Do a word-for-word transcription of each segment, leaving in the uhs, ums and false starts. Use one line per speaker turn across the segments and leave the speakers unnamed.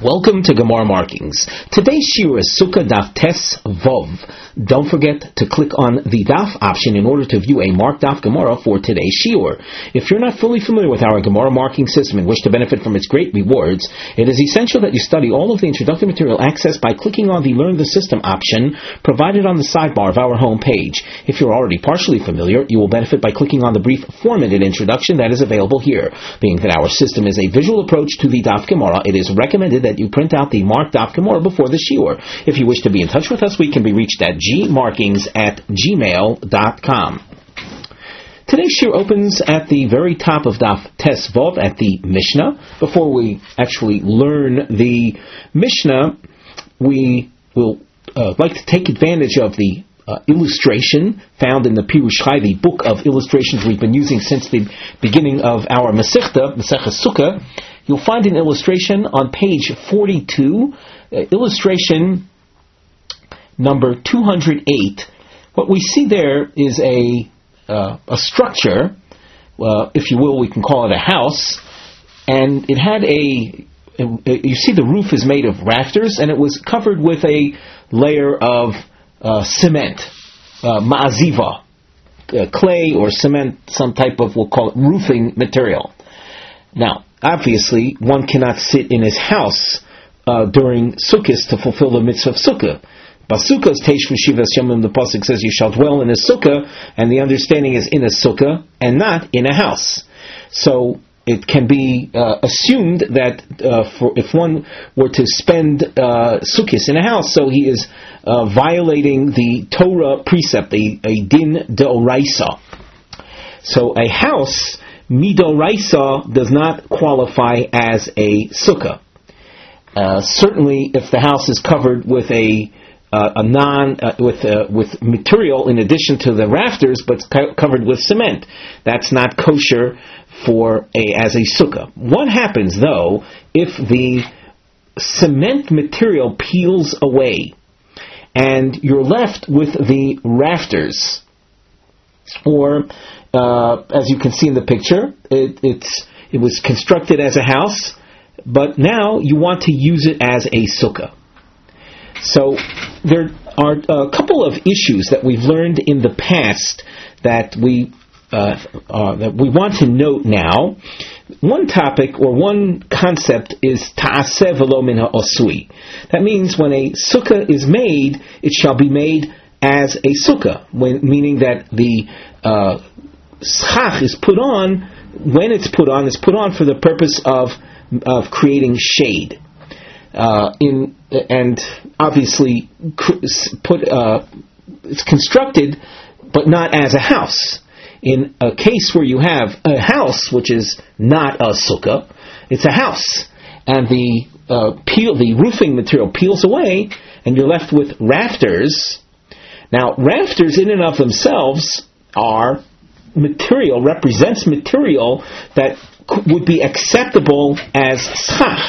Welcome to Gemara Markings. Today's shiur is Sukkah Daf Tes Vov. Don't forget to click on the Daf option in order to view a marked Daf Gemara for today's shiur. If you're not fully familiar with our Gemara marking system and wish to benefit from its great rewards, it is essential that you study all of the introductory material accessed by clicking on the Learn the System option provided on the sidebar of our home page. If you're already partially familiar, you will benefit by clicking on the brief four-minute introduction that is available here. Being that our system is a visual approach to the Daf Gemara, it is recommended that you print out the marked Daf Gemara before the shiur. If you wish to be in touch with us, we can be reached at gmarkings at gmail dot com. Today's shiur opens at the very top of Daf Tes Vov at the Mishnah. Before we actually learn the Mishnah, we will uh, like to take advantage of the Uh, illustration found in the Pirush Chai, the book of illustrations we've been using since the beginning of our Masechta, Masechta Sukkah. You'll find an illustration on page forty-two, uh, illustration number two hundred eight. What we see there is a uh, a structure, uh, if you will, we can call it a house, and it had a, a, you see the roof is made of rafters, and it was covered with a layer of Uh, cement, uh, ma'aziva, uh, clay or cement, some type of, we'll call it roofing material. Now, obviously, one cannot sit in his house uh, during Sukkot to fulfill the mitzvah of Sukkah. Basukkah's Teish V'Shivas Yomim, the pasuk says, you shall dwell in a Sukkah, and the understanding is in a Sukkah and not in a house. So, it can be uh, assumed that uh, for if one were to spend uh, Sukkot in a house, so he is uh, violating the Torah precept, a, a din d'oraisa. So a house, midoraisa, does not qualify as a sukkah. Uh, certainly, if the house is covered with a uh, a non uh, with uh, with material in addition to the rafters, but co- covered with cement, that's not kosher for a as a sukkah. What happens though if the cement material peels away and you're left with the rafters? Or uh, as you can see in the picture, it, it's it was constructed as a house, but now you want to use it as a sukkah. So there are a couple of issues that we've learned in the past that we Uh, uh, that we want to note now. One topic or one concept is ta'aseh v'lo min ha'osui. That means when a sukkah is made, it shall be made as a sukkah, when, meaning that the uh, schach is put on, when it's put on, it's put on for the purpose of of creating shade. Uh, in and obviously put uh, it's constructed, but not as a house. In a case where you have a house which is not a sukkah, it's a house, and the uh, peel, the roofing material peels away, and you're left with rafters. Now, rafters in and of themselves are material, represents material that c- would be acceptable as schach.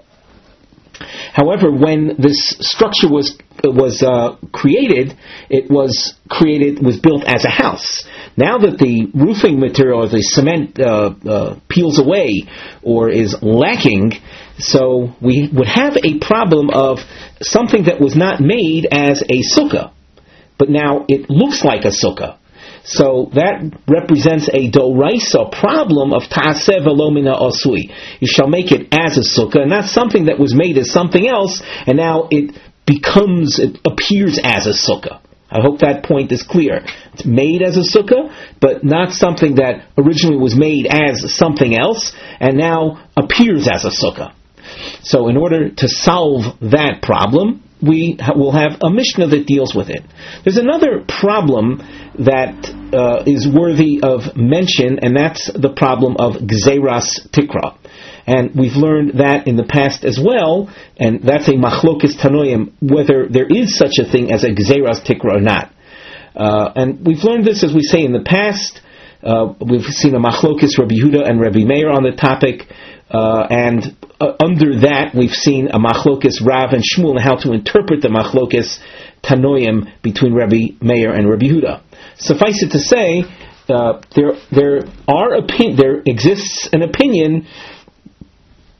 However, when this structure was was uh, created, it was created was built as a house. Now that the roofing material, or the cement, uh, uh, peels away or is lacking, so we would have a problem of something that was not made as a sukkah, but now it looks like a sukkah. So that represents a doraisa problem of ta'aseh v'lo min ha'osui. You shall make it as a sukkah, not something that was made as something else, and now it becomes, it appears as a sukkah. I hope that point is clear. It's made as a sukkah, but not something that originally was made as something else, and now appears as a sukkah. So in order to solve that problem, we will have a Mishnah that deals with it. There's another problem that uh, is worthy of mention, and that's the problem of Gzeras Tikra. And we've learned that in the past as well, and that's a Machlokes Tanoim, whether there is such a thing as a Gzeras Tikra or not. Uh, and we've learned this, as we say, in the past. Uh, we've seen a Machlokes Rabbi Yehuda and Rabbi Meir on the topic, uh, and uh, under that we've seen a Machlokes Rav and Shmuel and how to interpret the Machlokes Tanoim between Rabbi Meir and Rabbi Yehuda. Suffice it to say, uh, there there are opi- there exists an opinion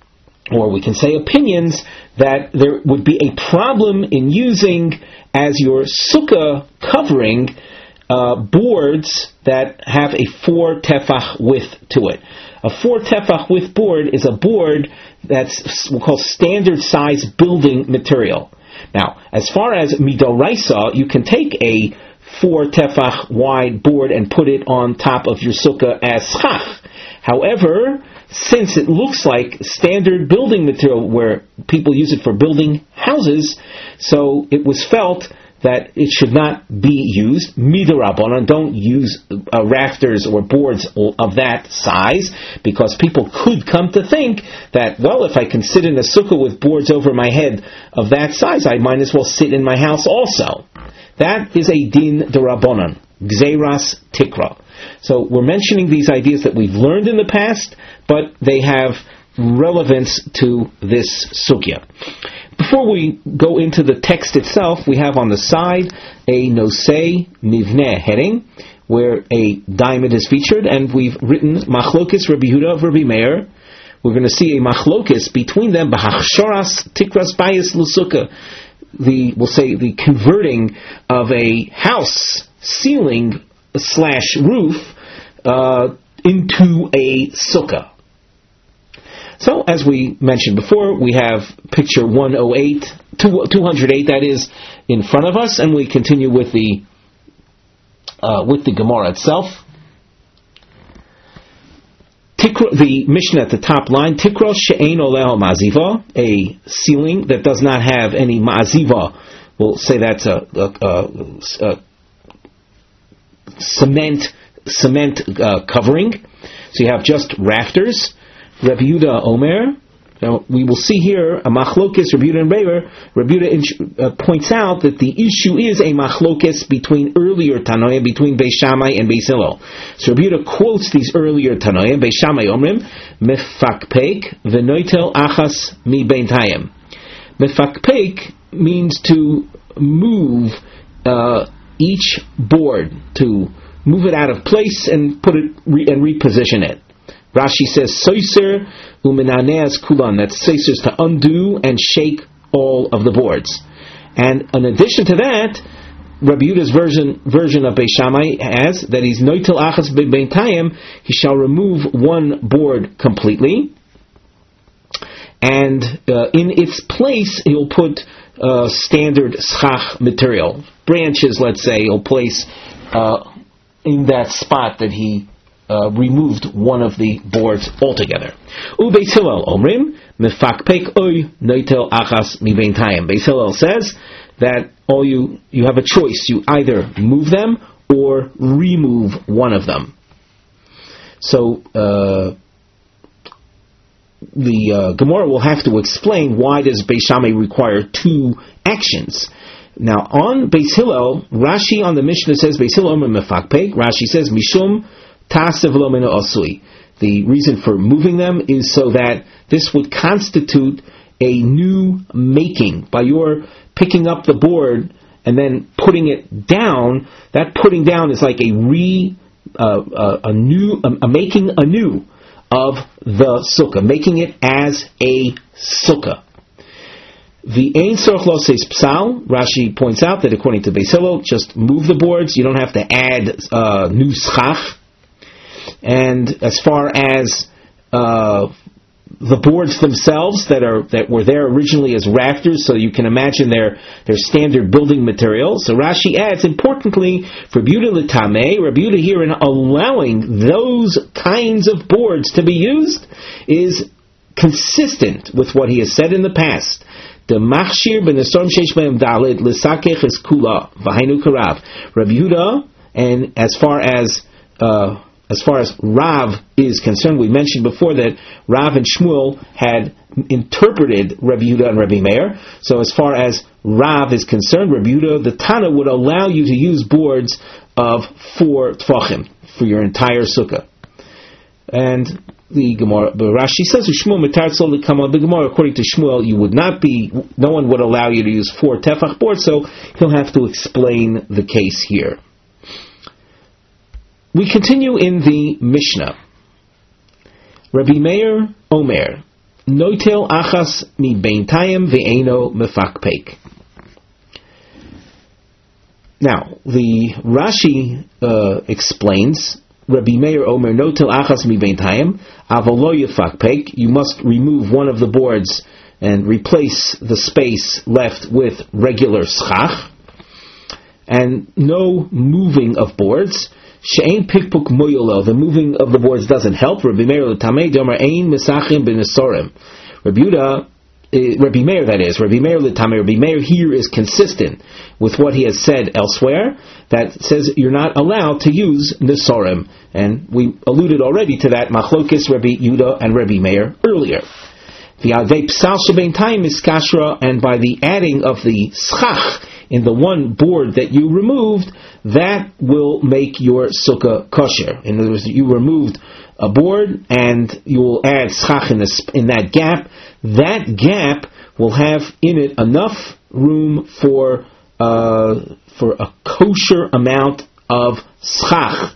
or we can say opinions, that there would be a problem in using as your sukkah covering uh, boards that have a four tefach width to it. A four tefach width board is a board that's we'll call standard size building material. Now, as far as midoraisa, you can take a four tefach wide board and put it on top of your sukkah as schach. However, since it looks like standard building material where people use it for building houses, so it was felt that it should not be used. Midorabanan, don't use uh, rafters or boards of that size, because people could come to think that, well, if I can sit in a sukkah with boards over my head of that size, I might as well sit in my house also. That is a din derabanan, gzeiras tikra. So we're mentioning these ideas that we've learned in the past, but they have relevance to this sugya. Before we go into the text itself, we have on the side a nosei mivneh heading, where a diamond is featured, and we've written machlokis Rabbi Yehuda of Rabbi Meir. We're going to see a machlokis between them, b'hachshoras tikras bayis l'sukkah. The we'll say the converting of a house ceiling slash roof uh, into a sukkah. So, as we mentioned before, we have picture one oh eight, two oh eight, that is, in front of us, and we continue with the uh, with the Gemara itself. Tikra, the Mishnah at the top line, Tikra she'ein oleh ma'aziva, a ceiling that does not have any ma'aziva. We'll say that's a, a, a, a cement cement uh, covering. So you have just rafters. Rabbi Yehuda Omer. Now we will see here a machlokes Rabbi Yehuda and Meir. Rabbi Yehuda uh, points out that the issue is a machlokes between earlier Tanoim, between Beis Shammai and Beis Hillel. So Rabbi Yehuda quotes these earlier Tanoim. Beis Shammai Omrim mefakpeik v'noitel achas mi beintayim. Mefakpeik means to move uh, each board, to move it out of place and put it re- and reposition it. Rashi says, Soiser uminaneas kulan. That's Soiser is to undo and shake all of the boards. And in addition to that, Rabbi Yehuda's version version of Beis Shammai has that he's noitel achas beintayim. He shall remove one board completely, and uh, in its place he'll put uh, standard schach material, branches. Let's say he'll place uh, in that spot that he Uh, removed one of the boards altogether. U Beis Hillel omrim mefakpek oy noitel achas mi beintayim. Beis Hillel says that all you you have a choice. You either move them or remove one of them. So uh, the uh, Gemara will have to explain why does Beis Shammai require two actions. Now on Beis Hillel, Rashi on the Mishnah says Beis Hillel omrim mefakpek. Rashi says mishum. The reason for moving them is so that this would constitute a new making. By your picking up the board and then putting it down, that putting down is like a re, uh, uh, a new, a, a making anew of the sukkah, making it as a sukkah. The Ein Sorach Lo says Psal. Rashi points out that according to Beis Hillel, just move the boards. You don't have to add uh, new schach. And as far as uh, the boards themselves that are that were there originally as rafters, so you can imagine their their standard building material. So Rashi adds, importantly, for Rabbi Yehuda l'tamei, Rabbi Yehuda here in allowing those kinds of boards to be used is consistent with what he has said in the past. The machshir b'nesom sheish b'hem dalid l'sakech es kula v'hainu karav. Rabbi Yehuda, and as far as uh, As far as Rav is concerned, we mentioned before that Rav and Shmuel had interpreted Rabbi Yehuda and Rabbi Meir. So as far as Rav is concerned, Rabbi Yehuda, the Tana, would allow you to use boards of four tfachim for your entire sukkah. And the Gemara, the Rashi says, Shmuel mitar tzol l'kamon. The Gemara, according to Shmuel, you would not be, no one would allow you to use four tefach boards, so he'll have to explain the case here. We continue in the Mishnah. Rabbi Meir Omer. noitel achas mi beintayim ve'eno mefakpek. Now, the Rashi uh, explains, Rabbi Meir Omer notel achas mi beintayim avolo yefakpek. You must remove one of the boards and replace the space left with regular schach, and no moving of boards. She'ein pikpuk moyolo. The moving of the boards doesn't help. Rabbi Meir l'tamei domer ein mesachim b'nesorim. Rabbi Yehuda, uh, Rabbi Meir that is, Rabbi Meir l'tamei. Rabbi Meir here is consistent with what he has said elsewhere, that says you're not allowed to use nesorim, and we alluded already to that machlokis Rabbi Yehuda and Rabbi Meir earlier. The adei psal shebeintayim is kashra, and by the adding of the schach in the one board that you removed, that will make your sukkah kosher. In other words, you removed a board and you will add schach in, this, in that gap. That gap will have in it enough room for uh, for a kosher amount of schach.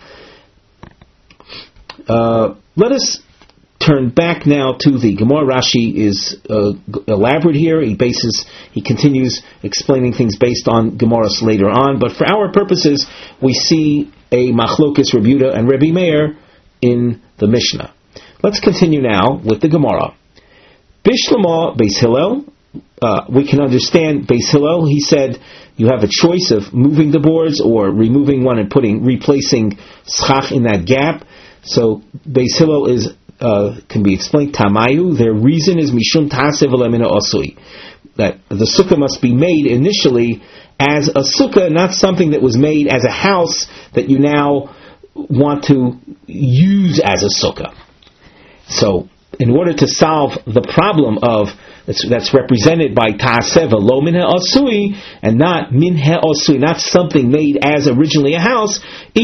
Uh, let us turn back now to the Gemara. Rashi is uh, elaborate here. He bases, he continues explaining things based on Gemaras later on. But for our purposes, we see a machlokes Rabbi Yehuda and Rabbi Meir in the Mishnah. Let's continue now with the Gemara. Bishlama Beis Hillel. Uh, we can understand Beis Hillel. He said you have a choice of moving the boards or removing one and putting replacing schach in that gap. So Beis Hillel is Uh, can be explained. Tamayu, their reason is mishum tasev lemina osui, that the sukkah must be made initially as a sukkah, not something that was made as a house that you now want to use as a sukkah. So, in order to solve the problem of that's, that's represented by ta'aseh lo min ha'asui and not min ha'asui, not something made as originally a house.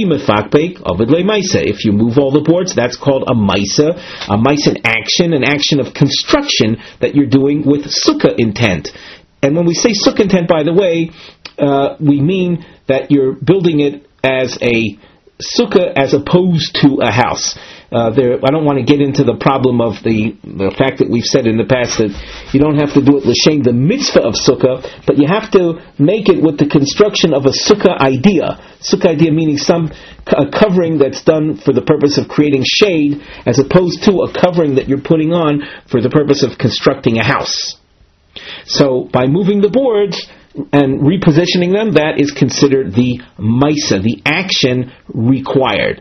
If you move all the boards, that's called a maisa, a maisa action, an action of construction that you're doing with sukkah intent. And when we say sukkah intent, by the way, uh, we mean that you're building it as a sukkah as opposed to a house. Uh, there, I don't want to get into the problem of the the fact that we've said in the past that you don't have to do it l'shem the mitzvah of sukkah, but you have to make it with the construction of a sukkah idea. Sukkah idea meaning some a covering that's done for the purpose of creating shade, as opposed to a covering that you're putting on for the purpose of constructing a house. So by moving the boards and repositioning them, that is considered the maisa, the action required.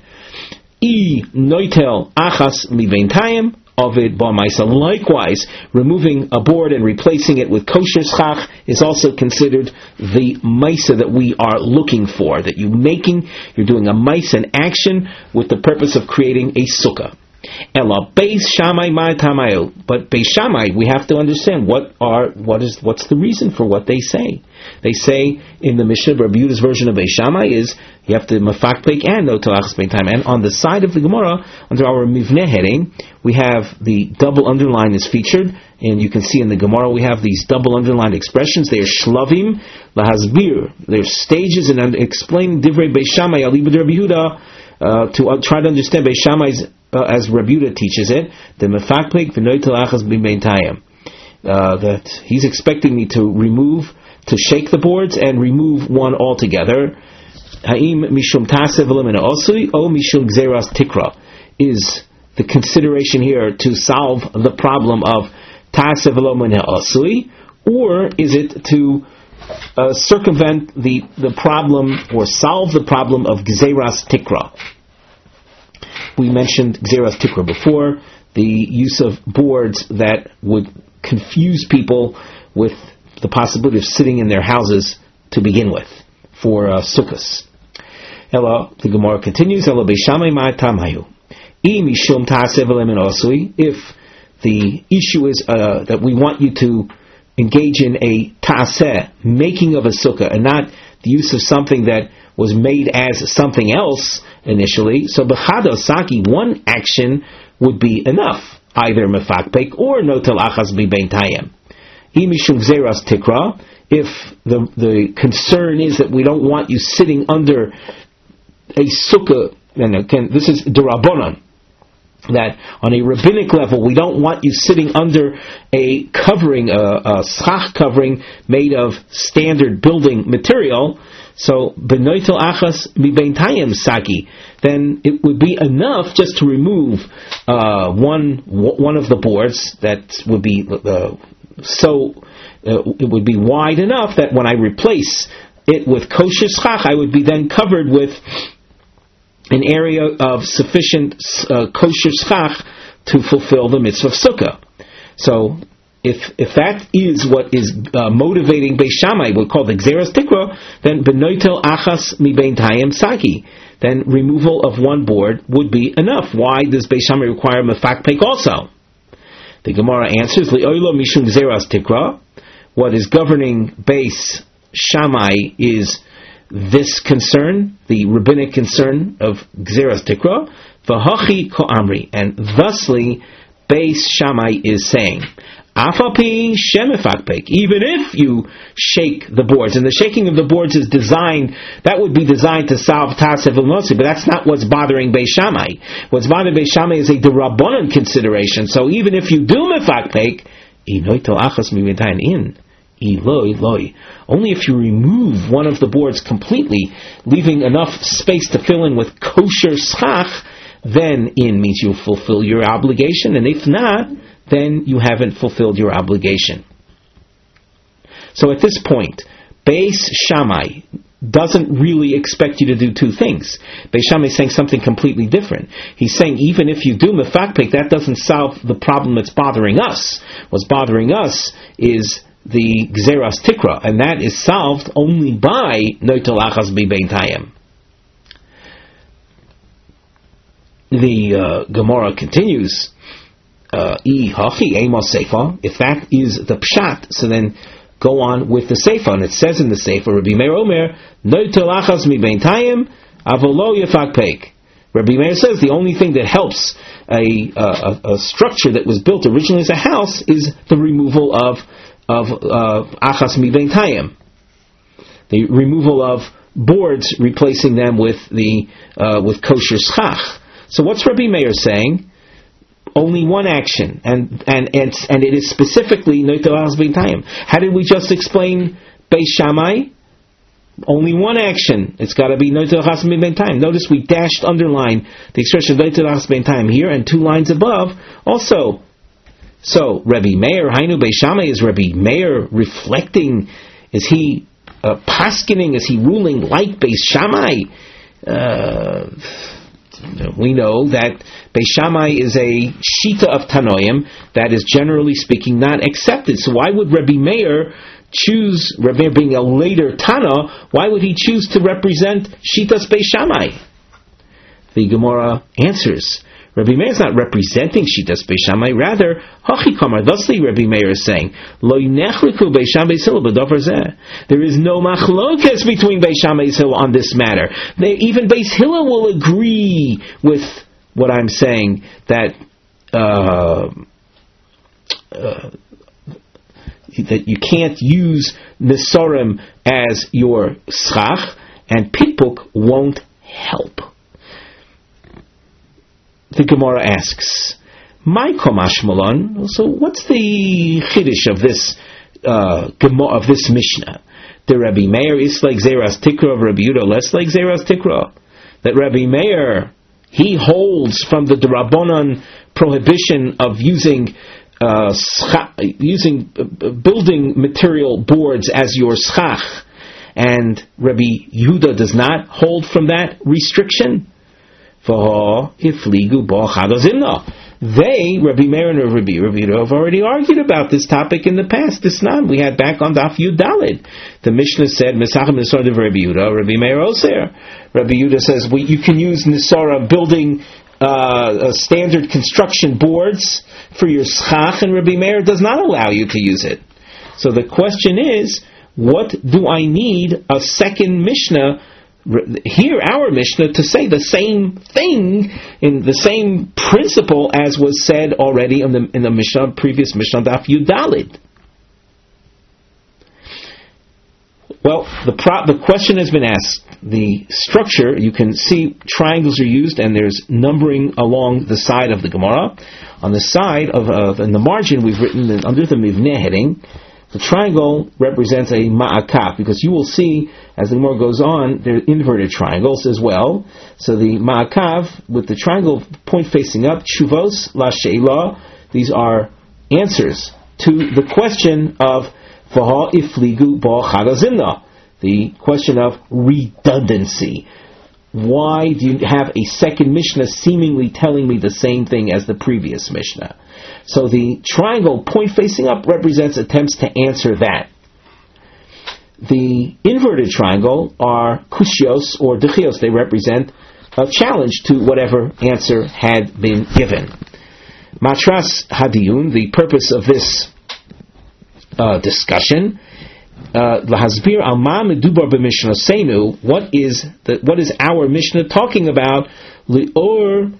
I noitel achas mi beintayim ovid ba maisa. Likewise, removing a board and replacing it with kosher schach is also considered the maisa that we are looking for. That you're making, you're doing a maisa, an action with the purpose of creating a sukkah. Ela Beis Shammai ma tamayu. But Beis Shammai, we have to understand what are what is what's the reason for what they say. They say in the Mishnah, Rabbi Yehuda's version of Beis Shammai is you have to mafakpek and no talachas beintayim. And on the side of the Gemara, under our mivneh heading, we have the double underline is featured, and you can see in the Gemara we have these double underlined expressions. They are shlavim lahasbir. They're stages in explaining divrei Beis Shammai alibud Rabbi Yehuda uh, to uh, try to understand Beis Shammai's uh, as Rabbi Yehuda teaches it. The mafakpek v'noy talachas beintayim. That he's expecting me to remove. To shake the boards and remove one altogether. Ha'im mishum tasev lemina osui o mishum gzeras tikra. Is the consideration here to solve the problem of tasev lemina osui, or is it to uh, circumvent the the problem or solve the problem of gzeras tikra? We mentioned gzeras tikra before, the use of boards that would confuse people with the possibility of sitting in their houses to begin with for uh, sukkahs. Ella, the Gemara continues. Ella Beis Shammai ma tamayu. I mishum ta'aseh v'lemin osui. If the issue is uh, that we want you to engage in a ta'aseh, making of a sukkah, and not the use of something that was made as something else initially, so b'chada saki, one action would be enough, either mefakpek or no telachas beintayim. Tikra, if the the concern is that we don't want you sitting under a sukkah, and again, this is derabanan, that on a rabbinic level, we don't want you sitting under a covering, a, a schach covering made of standard building material. So, benoitel achas mibeintayim saki, then it would be enough just to remove uh, one one of the boards that would be uh, so uh, it would be wide enough that when I replace it with kosher schach, I would be then covered with an area of sufficient uh, kosher schach to fulfill the mitzvah of sukkah. So, if if that is what is uh, motivating Beis Shammai, we call the Gzeras Tikra, then benoitel achas mibeintayim saki, then removal of one board would be enough. Why does Beis Shammai require mefakpek also? The Gemara answers, Li'oilo mishum Gzeras Tikra. What is governing Beis Shammai is this concern, the rabbinic concern of Gzeras Tikra, v'hachi ko'amri, and thusly Beis Shammai is saying, Afapi shemefakpek, even if you shake the boards, and the shaking of the boards is designed, that would be designed to solve Tasev U'Nosi, but that's not what's bothering Beis Shammai. What's bothering Beis Shammai is a D'Rabbanan consideration. So even if you do mefakpek, inoito achas mivintayin in, Eloi, Eloi. Only if you remove one of the boards completely, leaving enough space to fill in with kosher schach, then in means you fulfill your obligation, and if not, then you haven't fulfilled your obligation. So at this point, Beis Shammai doesn't really expect you to do two things. Beis Shammai is saying something completely different. He's saying even if you do mefakpek, that doesn't solve the problem that's bothering us. What's bothering us is the Gzeras Tikra, and that is solved only by Noitel Achas Bibeintayim. The uh, Gemara continues, uh, if that is the pshat, so then go on with the Seifa, and it says in the Seifa, Rabbi Meir Omer, Noitel Achas Bibeintayim, Avolo Yefakpek. Rabbi Meir says the only thing that helps a, a, a structure that was built originally as a house is the removal of of uh, achas mibeintayim, the removal of boards, replacing them with the uh, with kosher schach. So what's Rabbi Meir saying? Only one action, and and and, and it is specifically noitel achas mibeintayim. How did we just explain Beis Shammai? Only one action. It's got to be noitel achas mibeintayim. Notice we dashed underline the expression noitel achas mibeintayim here, and two lines above also. So, Rabbi Meir, Hainu Beis Shammai, is Rabbi Meir reflecting? Is he uh, paskening? Is he ruling like Beis Shammai? Uh, we know that Beis Shammai is a shita of Tanoim that is generally speaking not accepted. So why would Rabbi Meir choose, Rabbi Meir being a later Tana, why would he choose to represent shitas Beis Shammai? The Gemara answers, Rabbi Meir is not representing Shitas Beis Shammai, rather, Hachi Kamar, thusly Rabbi Meir is saying, Lo yinechliku Beis Shammai Hillel b'davar zeh. There is no machlokes between Beis Shammai and Hillel on this matter. They, even Beis Hillel will agree with what I'm saying, that uh, uh, that you can't use Nesorim as your schach, and Pitpuk won't help. The Gemara asks, "My komash malon." So, what's the chiddush of this uh, Gemara of this Mishnah? The Rabbi Meir is like Zeras Tikra of Rabbi Yehuda, less like Zeras Tikra. That Rabbi Meir, he holds from the D'Rabbanan prohibition of using uh, schach, using uh, building material boards as your schach, and Rabbi Yehuda does not hold from that restriction. They, Rabbi Meir and Rabbi Yehuda, have already argued about this topic in the past. This nan we had back on Daf Yud Daled. The Mishnah said, Mesachem Nisar of Rabbi Yehuda, Rabbi Meir Oser. Rabbi Yehuda says, well, you can use Nisara building uh, standard construction boards for your schach, and Rabbi Meir does not allow you to use it. So the question is, what do I need a second Mishnah here, our Mishnah, to say the same thing in the same principle as was said already in the in the Mishnah, previous Mishnah Daf Yud Daled? Well, the pro- the question has been asked. The structure, you can see triangles are used, and there's numbering along the side of the Gemara. On the side of, uh, in the margin, we've written under the Mivneh heading, the triangle represents a ma'akav, because you will see, as the Gemara goes on, there are inverted triangles as well. So the ma'akav, with the triangle point facing up, shuvos la she'ila, these are answers to the question of V'ha ifligu ba chadazimna, the question of redundancy. Why do you have a second Mishnah seemingly telling me the same thing as the previous Mishnah? So the triangle point facing up represents attempts to answer that. The inverted triangle are kushios or dechios. They represent a challenge to whatever answer had been given. Matras hadiyun, the purpose of this Uh, discussion. Lahazbir al ma medubar b'mishnah seinu. What is the what is our Mishnah talking about? Lior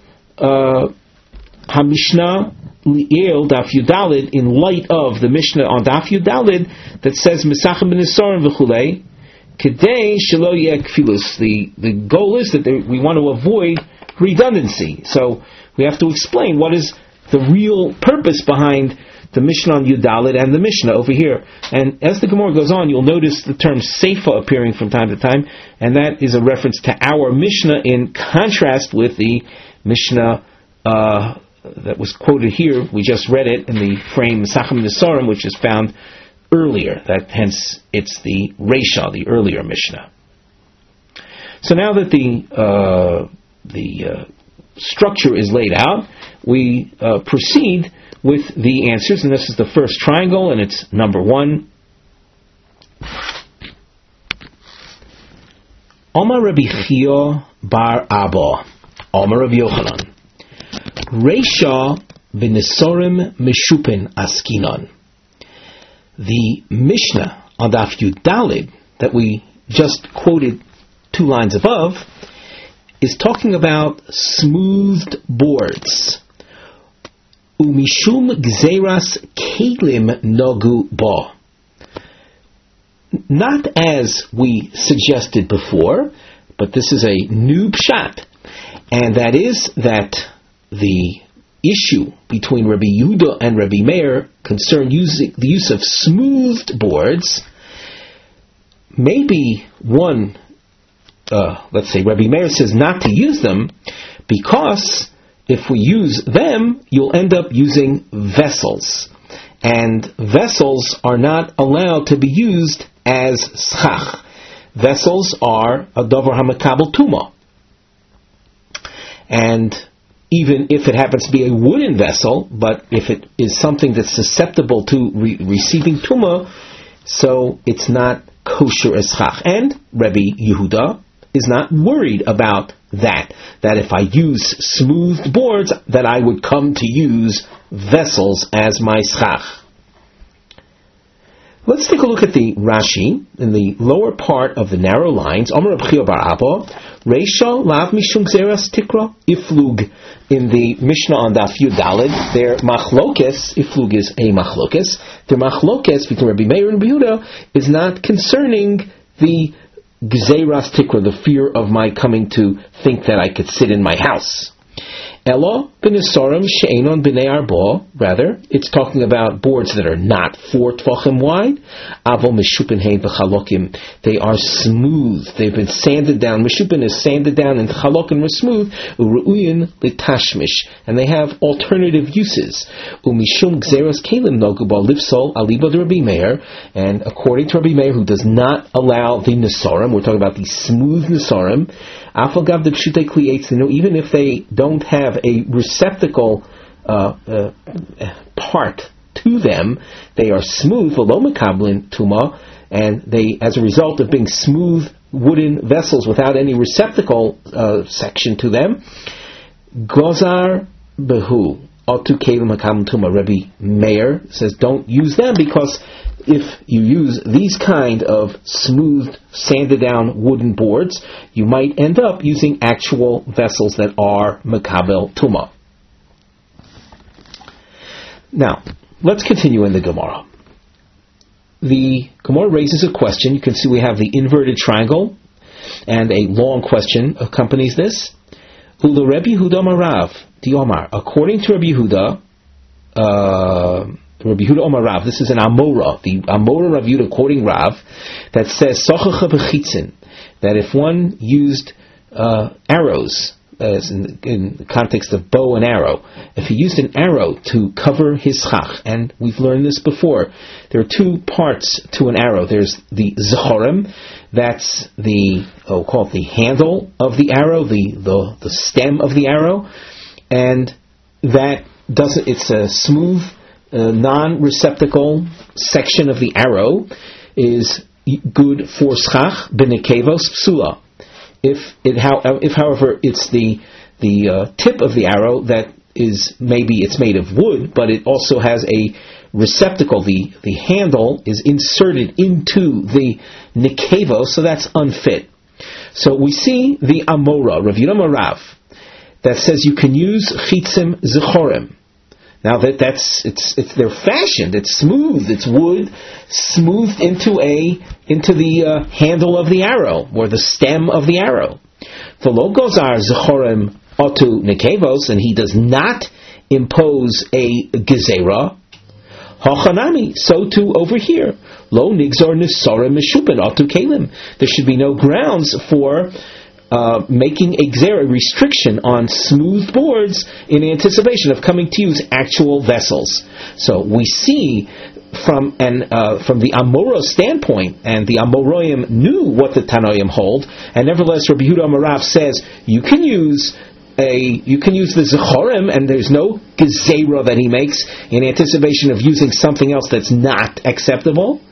HaMishnah li'el daf yudalid, in light of the Mishnah on daf yudalid that says misachem b'nisarim v'chulei kedei shelo yeh kfilus. The the goal is that there, we want to avoid redundancy. So we have to explain what is the real purpose behind the Mishnah on Yudalit and the Mishnah over here. And as the Gemara goes on, you'll notice the term Seifa appearing from time to time, and that is a reference to our Mishnah in contrast with the Mishnah uh, that was quoted here. We just read it in the frame Sachem Nesarim, which is found earlier. That hence it's the Reisha, the earlier Mishnah. So now that the uh, the uh, structure is laid out, we uh, proceed with the answers, and this is the first triangle, and it's number one. Omar Rabbi Chia bar Abba, Omar Rabbi Yochanan, Reisha v'nesorim meshupin askinon. The Mishnah on Daf Yudalid that we just quoted two lines above is talking about smoothed boards. Umishum gzeras kelim nogu ba. Not as we suggested before, but this is a new pshat, and that is that the issue between Rabbi Yehuda and Rabbi Meir concerned using the use of smoothed boards. Maybe one, uh, let's say Rabbi Meir says not to use them because if we use them, you'll end up using vessels. And vessels are not allowed to be used as schach. Vessels are a davar hamakabel tuma. And even if it happens to be a wooden vessel, but if it is something that's susceptible to re- receiving tuma, so it's not kosher as schach. And Rabbi Yehuda is not worried about that, that if I use smoothed boards, that I would come to use vessels as my schach. Let's take a look at the Rashi in the lower part of the narrow lines. Omer Reb Chia bar Abba, Reisha lav mishum gzeras tikra iflug. In the Mishnah on Daf Yudalid, their machlokes, iflug is a machlokes, their machlokes between Rabbi Meir and Rabbi Yehuda is not concerning the Gzeras tikra, the fear of my coming to think that I could sit in my house. Elo b'nesarim she'enon b'nei arba, rather, it's talking about boards that are not four tvachim wide. Avo meshupin hein b'chalokim, they are smooth, they've been sanded down. Meshupin is sanded down, and chalokim are smooth. U'ru'uyin l'tashmish, and they have alternative uses. U'mishum gzeras kelim nogu ba lifsol aliba Rabbi Meir, and according to Rabbi Meir, who does not allow the nesarim, we're talking about the smooth nesarim, even if they don't have a receptacle uh, uh, part to them, they are smooth, tuma, and they, as a result of being smooth wooden vessels without any receptacle uh, section to them, gozar behu otu kelim hakam tuma. Rabbi Meir says don't use them, because if you use these kind of smooth, sanded down wooden boards, you might end up using actual vessels that are makabel tuma. Now, let's continue in the Gemara. the Gemara raises a question. You can see we have the inverted triangle, and a long question accompanies this. Ula Rebbe Yehuda Marav Di Omar. According to Rebbe Yehuda, uh, Rebbe Yehuda Omar Rav, this is an Amora, the Amora Rav Yehuda quoting Rav, that says Sochacha b'chitzin, that if one used uh, arrows, as in, in the context of bow and arrow, if he used an arrow to cover his chach, and we've learned this before, there are two parts to an arrow. There's the zechorim, that's the, oh, call it the handle of the arrow, the, the, the stem of the arrow, and that doesn't, it's a smooth, uh, non-receptacle section of the arrow, is good for schach, benekevos psula. If it, how, if however it's the the uh, tip of the arrow that is, maybe it's made of wood, but it also has a receptacle, the the handle is inserted into the nekevos, so that's unfit. So we see the Amora, Rav Yehuda Marav, that says you can use chitzim zechorim. Now that that's it's it's they're fashioned, it's smooth, it's wood, smoothed into a into the uh, handle of the arrow or the stem of the arrow. The logos are zechorim otu nekevos, and he does not impose a gezerah. Hachanami, so too over here. Lo nigzor nisorim meshupin otu kelim. There should be no grounds for Uh, making a gzera, restriction on smooth boards in anticipation of coming to use actual vessels. So we see from an uh, from the Amora standpoint, and the Amoroim knew what the Tanoim hold, and nevertheless Rabbi Yehuda Marav says you can use a you can use the zechorim, and there's no gezera that he makes in anticipation of using something else that's not acceptable.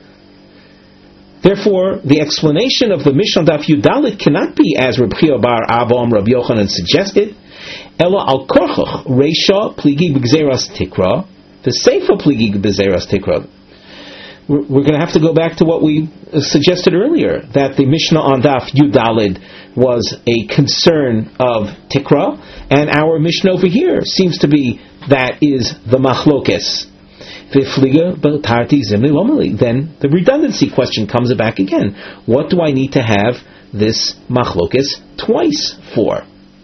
Therefore, the explanation of the Mishnah Daf Yudalit cannot be as Reb Chia bar Avam Rabbi Yochanan suggested. Ela al korchoch reisha pligi b'gzeras tikra, the seifa pligi b'gzeras tikra. We're going to have to go back to what we suggested earlier, that the Mishnah on Daf Yudalit was a concern of tikra, and our Mishnah over here seems to be that is the machlokes. Then the redundancy question comes back again. What do I need to have this machlokes twice for?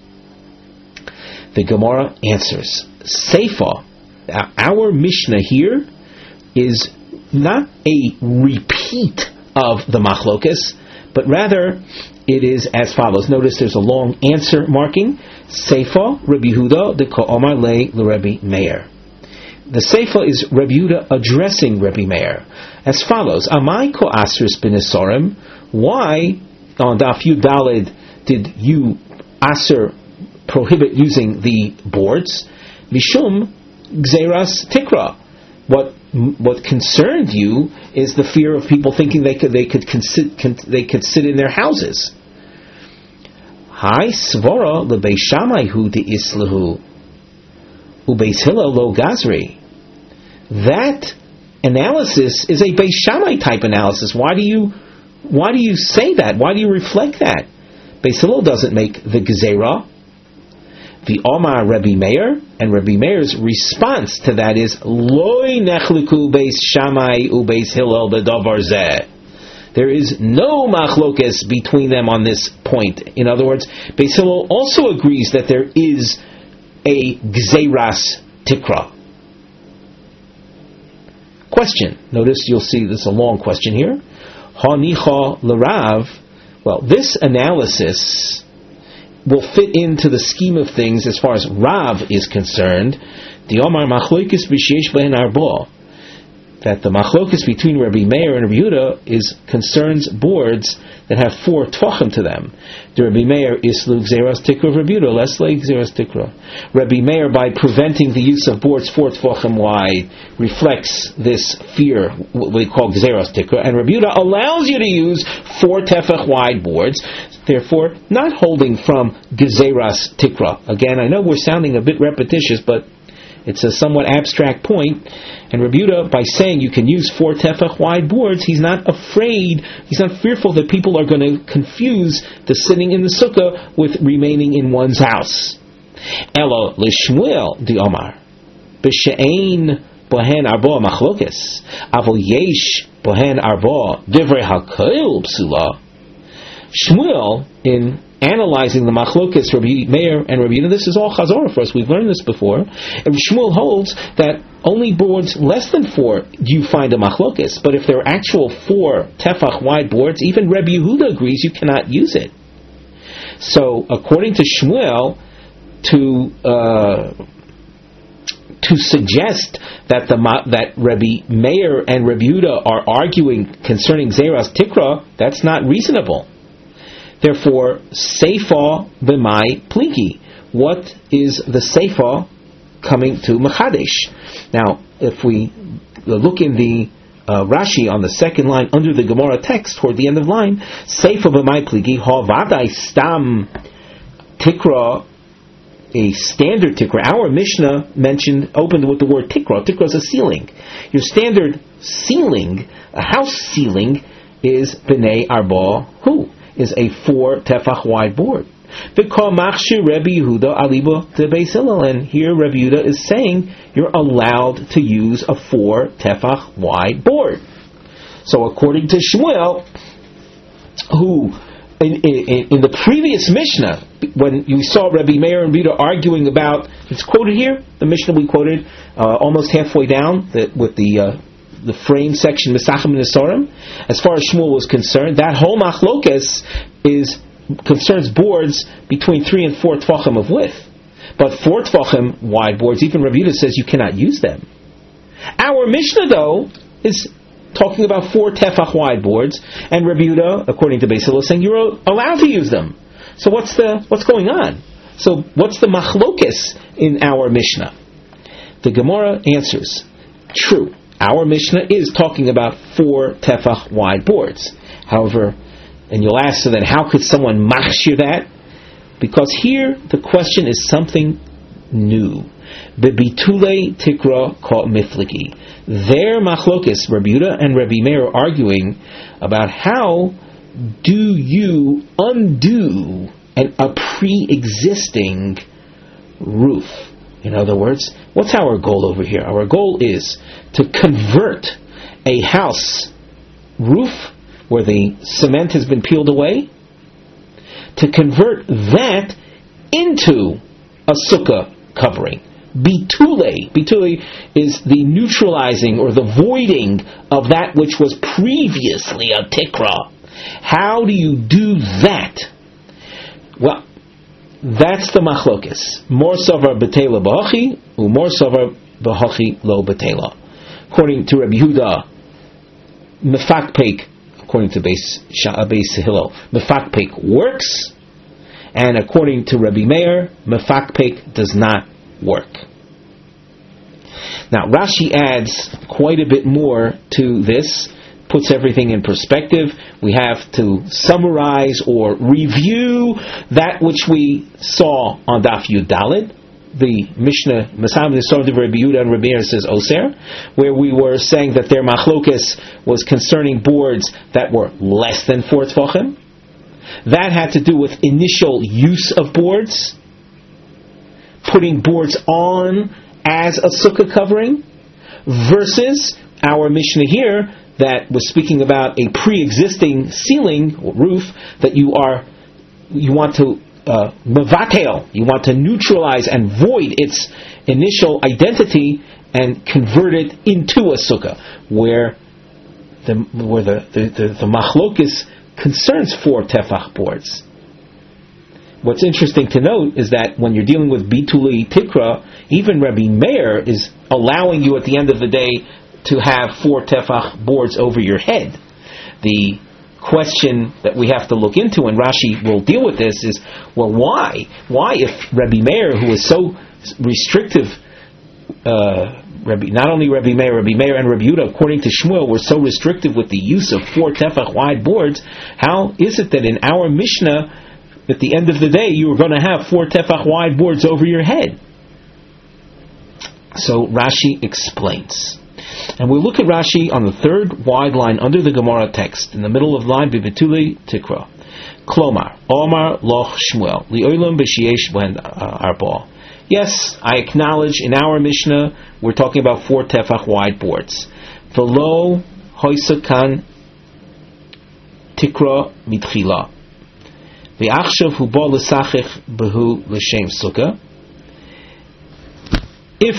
The Gemara answers, Seifa, our Mishnah here is not a repeat of the machlokes, but rather it is as follows. Notice there's a long answer marking. Seifa, Rabbi Yehuda, de Ka'omar le Rabbi Meir. The Seifa is Rabbi Yehuda addressing Rabbi Meir as follows: Amai ko asris b'nesorim? Why on Daf Yudalid did you aser prohibit using the boards? Mishum gzeras tikra. What what concerned you is the fear of people thinking they could they could consi- con- they could sit in their houses. Hi svara lebeis Shammai hu de islahu. Ubeis Hillel lo gazri. That analysis is a Beis Shammai type analysis. Why do you why do you say that? Why do you reflect that? Beis Hillel doesn't make the gezerah. The Omar Rabbi Meir, and Rabbi Meir's response to that is Loi nechliku Beis Shammai ubeis Hillel bedavar zeh. There is no machlokes between them on this point. In other words, Beis Hillel also agrees that there is a gzeras tikra. Question. Notice you'll see this is a long question here. Hanicha l'Rav. Well, this analysis will fit into the scheme of things as far as Rav is concerned. The Omar machlokes b'sheish behen arba. That the machlokes between Rabbi Meir and Rabbi Yehuda is concerns boards that have four tvachim to them. The Rabbi Meir islu gzeras tikra, Rabbi Yehuda lesle gzeras tikra. Rabbi Meir, by preventing the use of boards four tvachim wide, reflects this fear, what we call gzeras tikra, and Rabbi Yehuda allows you to use four tefach wide boards, therefore not holding from gzeras tikra. Again, I know we're sounding a bit repetitious, but it's a somewhat abstract point. And Rabbi Yehuda, by saying you can use four tefach wide boards, he's not afraid, he's not fearful that people are going to confuse the sitting in the sukkah with remaining in one's house. Elo l'shmuel di Omar b'she'ein bohen arba machlokes, avol yesh bohen arba divrei hakoil psula. Shmuel, in analyzing the machlokes, Rabbi Meir and Rabbi Yehuda, this is all chazorah for us. We've learned this before. And Shmuel holds that only boards less than four do you find a machlokes, but if there are actual four tefach wide boards, even Rabbi Yehuda agrees you cannot use it. So, according to Shmuel, to uh, to suggest that the that Rabbi Meir and Rabbi Yehuda are arguing concerning Zeras Tikra, that's not reasonable. Therefore, Seifa b'mai pligi. What is the Seifa coming to Mechadesh? Now, if we look in the uh, Rashi on the second line under the Gemara text, toward the end of the line, Seifa b'mai pligi ha vadai stam tikra, a standard tikra. Our Mishnah mentioned, opened with the word tikra. Tikra is a ceiling. Your standard ceiling, a house ceiling, is b'nei arba hu, is a four tefach wide board. V'kol machshir Rabbi Yehuda aliba de Beis Hillel, and here Rabbi Yehuda is saying you're allowed to use a four tefach wide board. So according to Shmuel, who in, in, in the previous Mishnah, when you saw Rabbi Meir and Yehuda arguing about, it's quoted here, the Mishnah we quoted uh, almost halfway down the, with the uh, the frame section, Mesachim and Nesarim, as far as Shmuel was concerned, that whole machlokes is concerns boards between three and four tvachim of width. But four tvachim wide boards, even Rabbi Yehuda says you cannot use them. Our Mishnah, though, is talking about four tefach wide boards, and Rabbi Yehuda, according to Beis Hillel, is saying you're allowed to use them. So what's the what's going on? So what's the machlokes in our Mishnah? The Gemara answers, true. Our Mishnah is talking about four tefach wide boards. However, and you'll ask, so then how could someone machshir that? Because here the question is something new. Bebitule tikra ka mifliki. Their machlokes, Rabbi Yehuda and Rabbi Meir, are arguing about how do you undo an, a pre-existing roof. In other words, what's our goal over here? Our goal is to convert a house roof where the cement has been peeled away, to convert that into a sukkah covering. Bitule. Bitule is the neutralizing or the voiding of that which was previously a tikra. How do you do that? Well, that's the machlokes. More savar betela b'hachi, or more savar b'hachi lo betela. According to Rabbi Yehuda, mefakpek, according to Beis Hillel, mefakpek works, and according to Rabbi Meir, mefakpek does not work. Now Rashi adds quite a bit more to this, puts everything in perspective. We have to summarize or review that which we saw on Daf Yud Daled, the Mishnah Masam Nisar of Rabbi Yehuda and Rabbi Meir says Oser, where we were saying that their machlokes was concerning boards that were less than four tefachim. That had to do with initial use of boards, putting boards on as a sukkah covering, versus our Mishnah here that was speaking about a pre-existing ceiling or roof that you are you want to uh, mevatel, you want to neutralize and void its initial identity and convert it into a sukkah, where the where the the, the, the machlokes concerns four tefach boards. What's interesting to note is that when you're dealing with bituli tikra, even Rabbi Meir is allowing you at the end of the day to have four tefach boards over your head. The question that we have to look into, and Rashi will deal with this, is, well, why? Why, if Rabbi Meir, who is so restrictive, uh, Rabbi, not only Rabbi Meir, Rabbi Meir and Rabbi Yehuda, according to Shmuel, were so restrictive with the use of four tefach wide boards, how is it that in our Mishnah, at the end of the day, you are going to have four tefach wide boards over your head? So Rashi explains. And we look at Rashi on the third wide line under the Gemara text, in the middle of the line, Bibituli Tikra. Klomar, Omar Loch Shmuel, Li'olam B'Shiesh Ben Arba. Yes, I acknowledge in our Mishnah we're talking about four tefach wide boards. V'lo hoisa kan tikra mitchila. V'achshav hu bo l'sachich behu l'shem sukkah. If,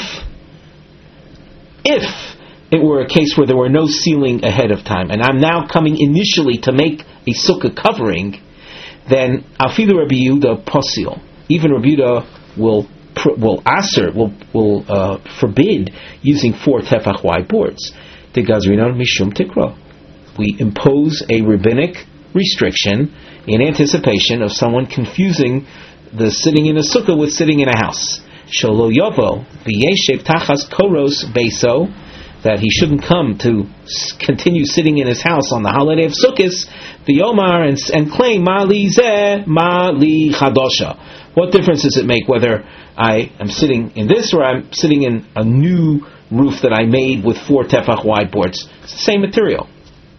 if it were a case where there were no ceiling ahead of time, and I'm now coming initially to make a sukkah covering, then afilu Rabbi Yehuda posil. Even Rabbi Yehuda will will aser will will uh, forbid using four tefach wide boards. The gazrinon mishum tikra. We impose a rabbinic restriction in anticipation of someone confusing the sitting in a sukkah with sitting in a house. Sholo yovo v'yeshev tachas koros beso, that he shouldn't come to continue sitting in his house on the holiday of Sukkot, v'yomar, and, and claim mali zeh mali chadosha. What difference does it make whether I am sitting in this or I'm sitting in a new roof that I made with four tefach wide boards? It's the same material.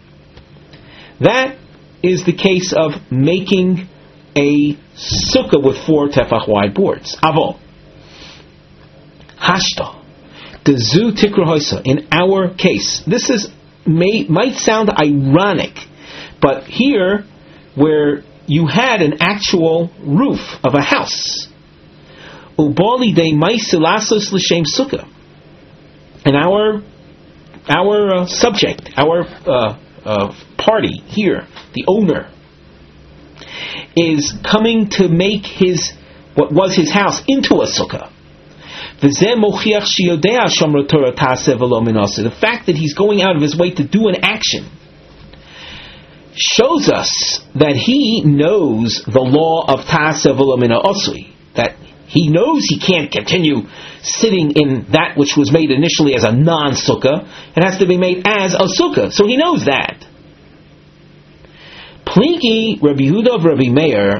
That is the case of making a sukkah with four tefach wide boards. Avo. Hashta. The zu tikra hoisa. In our case, this is may, might sound ironic, but here, where you had an actual roof of a house, ubali de maisilasos l'shem sukkah, and our our uh, subject, our uh, uh, party here, the owner, is coming to make his what was his house into a sukkah. The fact that he's going out of his way to do an action shows us that he knows the law of Ta'aseh v'lo min ha'osui, that he knows he can't continue sitting in that which was made initially as a non-sukkah. It has to be made as a sukkah, so he knows that. Plinki Rabbi Yehuda of Rabbi Meir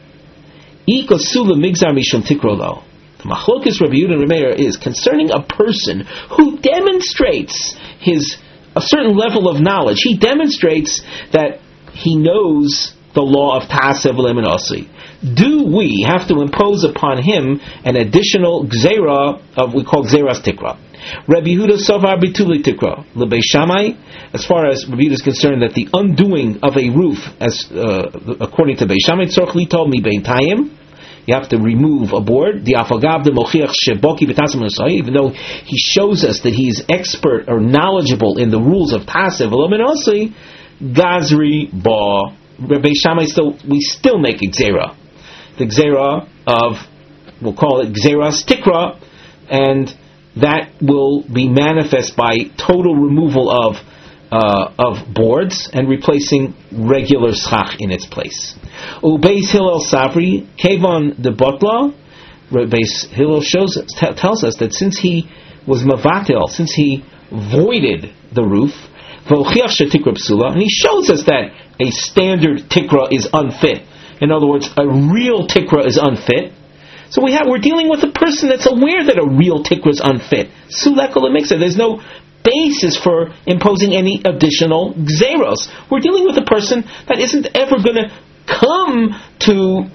ikosula migzar mishum tikrolo. The machlokas Rabbi Yehuda and Rabbi Meir is concerning a person who demonstrates his a certain level of knowledge. He demonstrates that he knows the law of Ta'aseh v'lo min ha'osui. Do we have to impose upon him an additional gzeira of we call gzeiras tikra? Rabbi Yehuda sovar bituli tikra lebei Shammai. As far as Rabbi Yehuda is concerned, that the undoing of a roof, as uh, according to Beis Shammai, tzorch litol mi beintayim. You have to remove a board. The afagav de mochiach sheboki b'tasem l'sai. Even though he shows us that he is expert or knowledgeable in the rules of Ta'aseh v'lo min ha'osui, gazri ba. Rabbi Shammai still we still make a gzeira. The gzeira of, we'll call it gzeiras tikra, and that will be manifest by total removal of uh, of boards and replacing regular schach in its place. Ubeis Hillel Savri Kevon de Botla. Beis Hillel shows us, t- tells us that since he was mavatel, since he voided the roof, v'ochiach shetikra psula, and he shows us that a standard tikra is unfit. In other words, a real tikra is unfit. So we have, we're dealing with a person that's aware that a real tikra is unfit. Sulekol mikzeh. There's no basis for imposing any additional gzeros. We're dealing with a person that isn't ever going to come to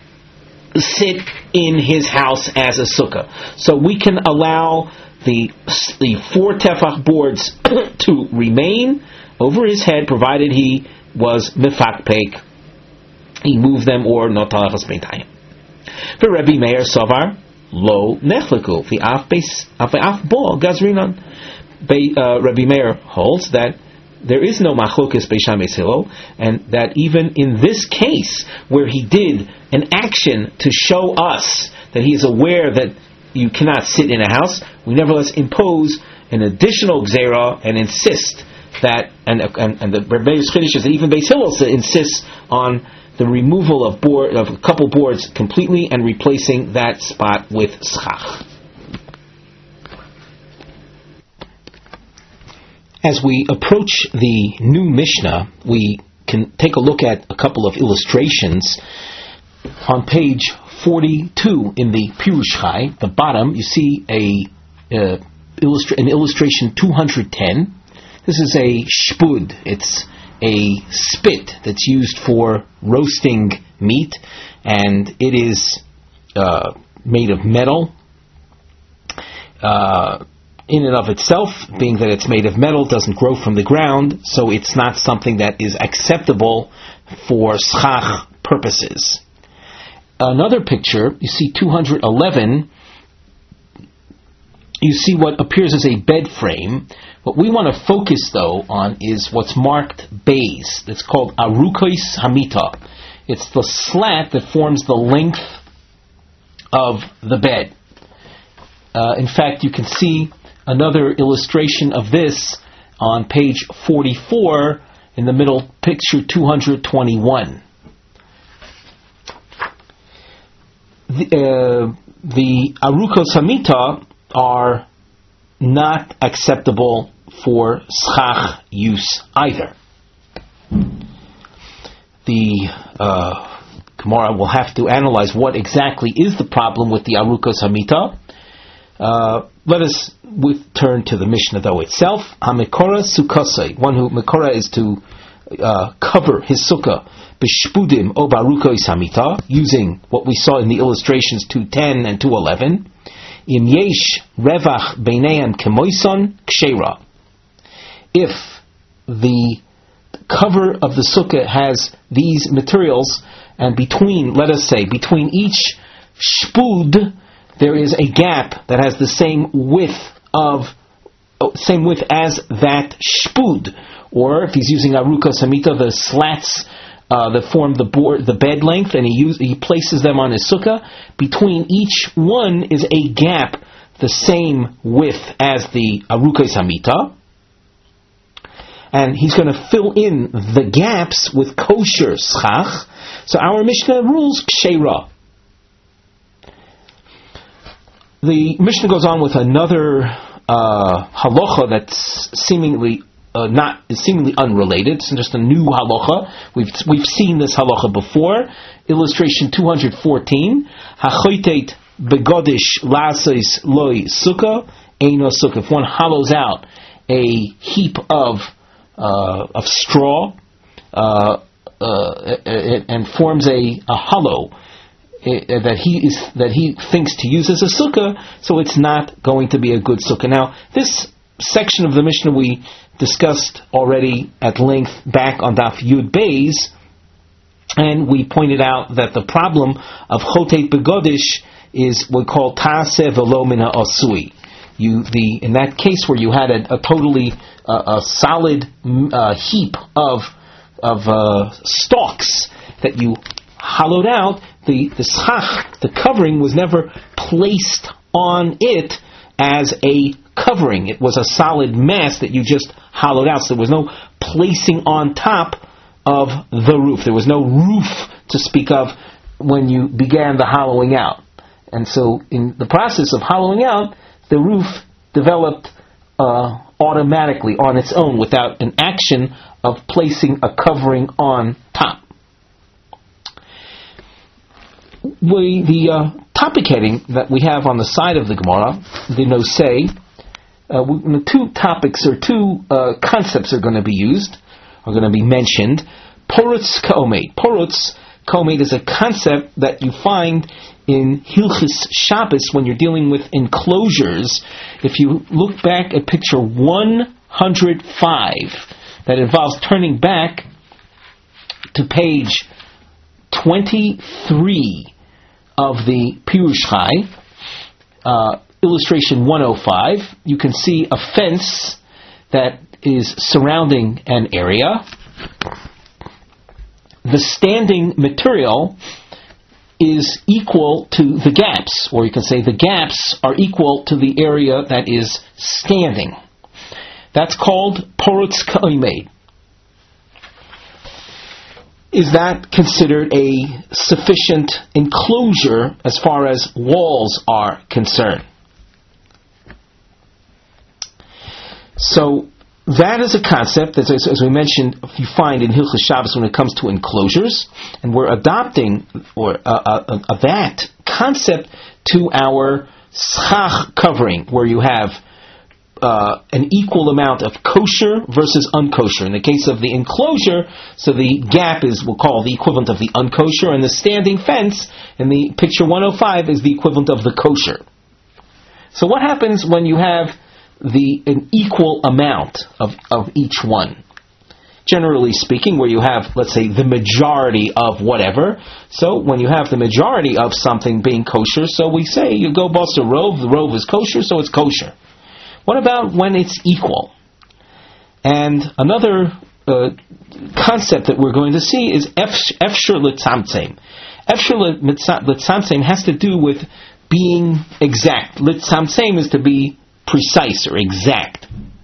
sit in his house as a sukkah. So we can allow the the four tefach boards to remain over his head, provided he was mifakpek. He moved them or not talachas beintayim. For Rabbi Meir Savar lo nechleku the af base af bo gazrinan. Rabbi Meir holds that there is no machlokas Beis Shammai Hillel, and that even in this case where he did an action to show us that he is aware that you cannot sit in a house, we nevertheless impose an additional gzeira and insist that, and and, and the Rabbi Meir's chiddush is that even Beis Hillel insists on the removal of board of a couple boards completely and replacing that spot with schach. As we approach the new Mishnah, we can take a look at a couple of illustrations. On page forty-two in the Pirush Chai, the bottom, you see a uh, illustra- an illustration two hundred ten. This is a shpud. It's a spit that's used for roasting meat, and it is uh, made of metal. Uh, in and of itself, being that it's made of metal, doesn't grow from the ground, so it's not something that is acceptable for schach purposes. Another picture, you see two hundred eleven, you see what appears as a bed frame. What we want to focus, though, on is what's marked bays. It's called arukos hamita. It's the slat that forms the length of the bed. Uh, in fact, you can see another illustration of this on page forty-four, in the middle picture two hundred twenty-one. The, uh, the arukos hamita are not acceptable for schach use either. The uh, Gemara will have to analyze what exactly is the problem with the arukos hamita. Uh, let us with, turn to the Mishnah though itself. Hamekora sukkasai, one who Mekora is to uh, cover his sukkah b'shpudim o barukos hamita, using what we saw in the illustrations two ten and two eleven. Im yesh revach beineim kemoison kshera. If the cover of the sukkah has these materials, and between, let us say, between each shpud, there is a gap that has the same width of, same width as that shpud. Or if he's using arukos hamita, the slats uh, that form the board, the bed length, and he use, he places them on his sukkah, between each one is a gap the same width as the arukos hamita, and he's going to fill in the gaps with kosher schach. So our Mishnah rules kshera. The Mishnah goes on with another uh, halacha that's seemingly uh, not seemingly unrelated. It's just a new halacha. We've we've seen this halacha before. Illustration two hundred fourteen. Hachoitet begodish lasis loy sukkah eino sukkah. If one hollows out a heap of uh, of straw uh, uh, and forms a, a hollow that he is that he thinks to use as a sukkah, so it's not going to be a good sukkah. Now, this section of the Mishnah we discussed already at length back on Daf Yud Beis, and we pointed out that the problem of chotet begodish is what we call taaseh velo min ha'asui. You the in that case where you had a, a totally uh, a solid uh, heap of of uh, stalks that you hollowed out, the the schach, the covering, was never placed on it as a covering. It was a solid mass that you just hollowed out. So there was no placing on top of the roof. There was no roof to speak of when you began the hollowing out. And so in the process of hollowing out, the roof developed uh, automatically on its own without an action of placing a covering on top. We, the uh, topic heading that we have on the side of the Gemara, the Nosei, uh, we, two topics or two uh, concepts are going to be used, are going to be mentioned. Porutz Ka'omed. Porutz Ka'omed is a concept that you find in Hilchis Shabbos when you're dealing with enclosures. If you look back at picture one hundred five, that involves turning back to page twenty-three of the Pirush Chai, uh, illustration one oh five, you can see a fence that is surrounding an area. The standing material is equal to the gaps, or you can say the gaps are equal to the area that is standing. That's called Porutz Ka'omed. Is that considered a sufficient enclosure as far as walls are concerned? So that is a concept that, as we mentioned, you find in Hilchos Shabbos when it comes to enclosures, and we're adopting or uh, uh, uh, that concept to our schach covering, where you have uh, an equal amount of kosher versus unkosher. In the case of the enclosure, so the gap is, we'll call the equivalent of the unkosher, and the standing fence in the picture one oh five is the equivalent of the kosher. So what happens when you have the an equal amount of, of each one? Generally speaking, where you have, let's say, the majority of whatever. So when you have the majority of something being kosher, so we say you go bust a rove, the rove is kosher, so it's kosher. What about when it's equal? And another uh, concept that we're going to see is efshur litzamtzem. Efshur litzamtzem has to do with being exact. Litzamtzem is to be precise or exact.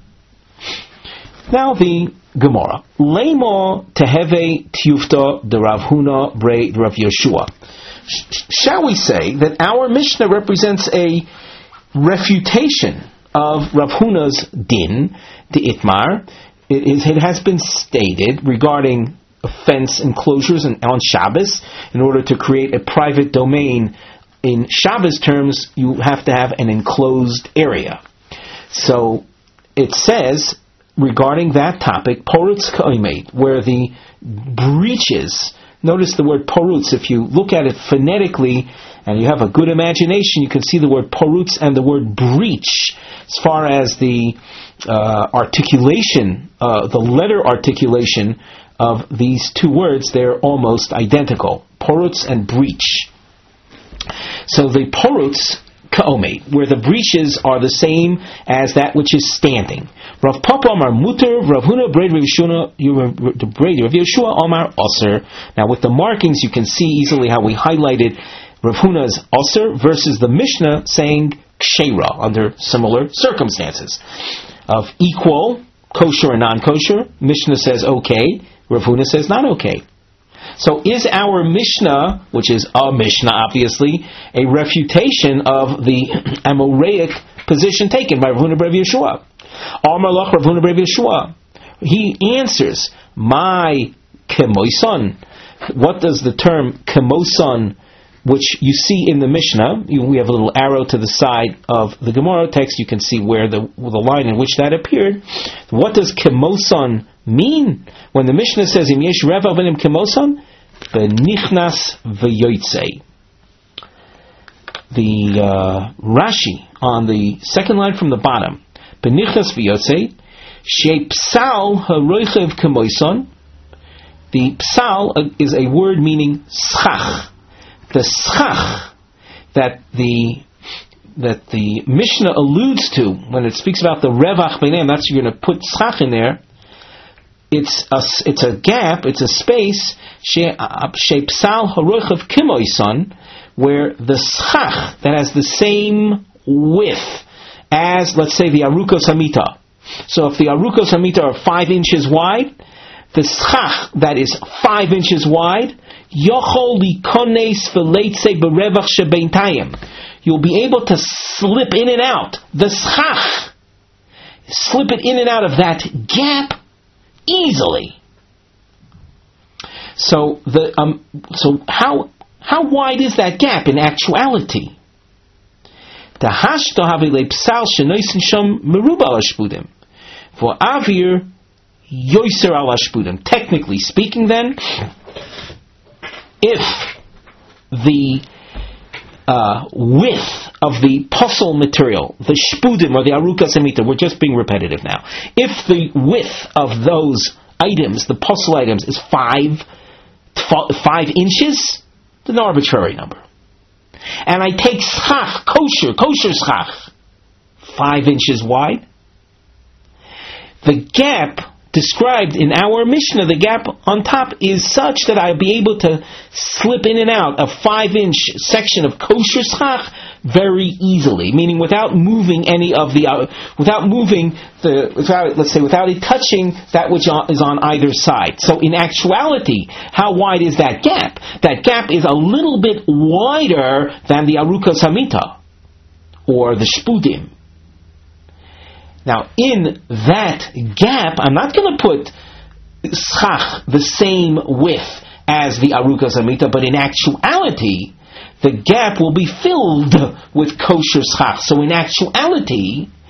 Now the Gemara. Leimo teheve tiyufta de Rav Huna bre de Rav Yeshua. Shall we say that our Mishnah represents a refutation of Rav Huna's din, the Itmar? It, is, it has been stated regarding fence enclosures and on Shabbos, in order to create a private domain in Shabbos terms, you have to have an enclosed area. So it says, regarding that topic, porutz ka'omed, where the breaches, notice the word porutz, if you look at it phonetically and you have a good imagination, you can see the word porutz and the word breach. As far as the uh, articulation, uh, the letter articulation of these two words, they're almost identical. Porutz and breach. So the porutz ka'omed, where the breaches are the same as that which is standing. Rav Papa Amar Muter, Rav Huna Braid Rav Yeshua Amar Aser. Now with the markings you can see easily how we highlighted Rav Huna's Aser versus the Mishnah saying Kshera under similar circumstances. Of equal, kosher and non-kosher, Mishnah says okay, Rav Huna says not okay. So is our Mishnah, which is a Mishnah obviously, a refutation of the Amoraic position taken by Rav Huna Bar Yeshua? Amar Lach Rav Huna Bar Yeshua. He answers, my kemoison. What does the term kemoison, which you see in the Mishnah, you, we have a little arrow to the side of the Gemara text, you can see where the, the line in which that appeared. What does kemoson mean? When the Mishnah says, Im yesh rev avenim kemoson, benichnas v'yotzei. The uh, Rashi, on the second line from the bottom, benichnas v'yotzei, she psal haroichev kemoson. The psal is a word meaning schach. The schach that the that the Mishnah alludes to when it speaks about the revach b'neim, that's you're going to put schach in there. It's a it's a gap, it's a space she psal haroichev kemoison, where the schach that has the same width as, let's say, the arukos hamita. So if the arukos hamita are five inches wide, the schach that is five inches wide, yochol likones v'leitzei berevach shebeintayim. You'll be able to slip in and out the schach, slip it in and out of that gap easily. So the um, so how how wide is that gap in actuality? The hashto havile psal shenoisin shom meruba al ashpudim for avir yoiser al ashpudim. Technically speaking, then, if the uh, width of the puzzle material, the shpudim or the arukas amita, we're just being repetitive now. If the width of those items, the puzzle items, is five f- five inches, it's an arbitrary number. And I take schach, kosher, kosher schach, five inches wide. The gap described in our Mishnah, the gap on top is such that I'll be able to slip in and out a five-inch section of kosher schach very easily, meaning without moving any of the, uh, without moving the, without, let's say, without it touching that which is on either side. So in actuality, how wide is that gap? That gap is a little bit wider than the arukos hamita, or the shpudim. Now, in that gap, I'm not going to put schach the same width as the arukas hamita, but in actuality, the gap will be filled with kosher schach. So in actuality,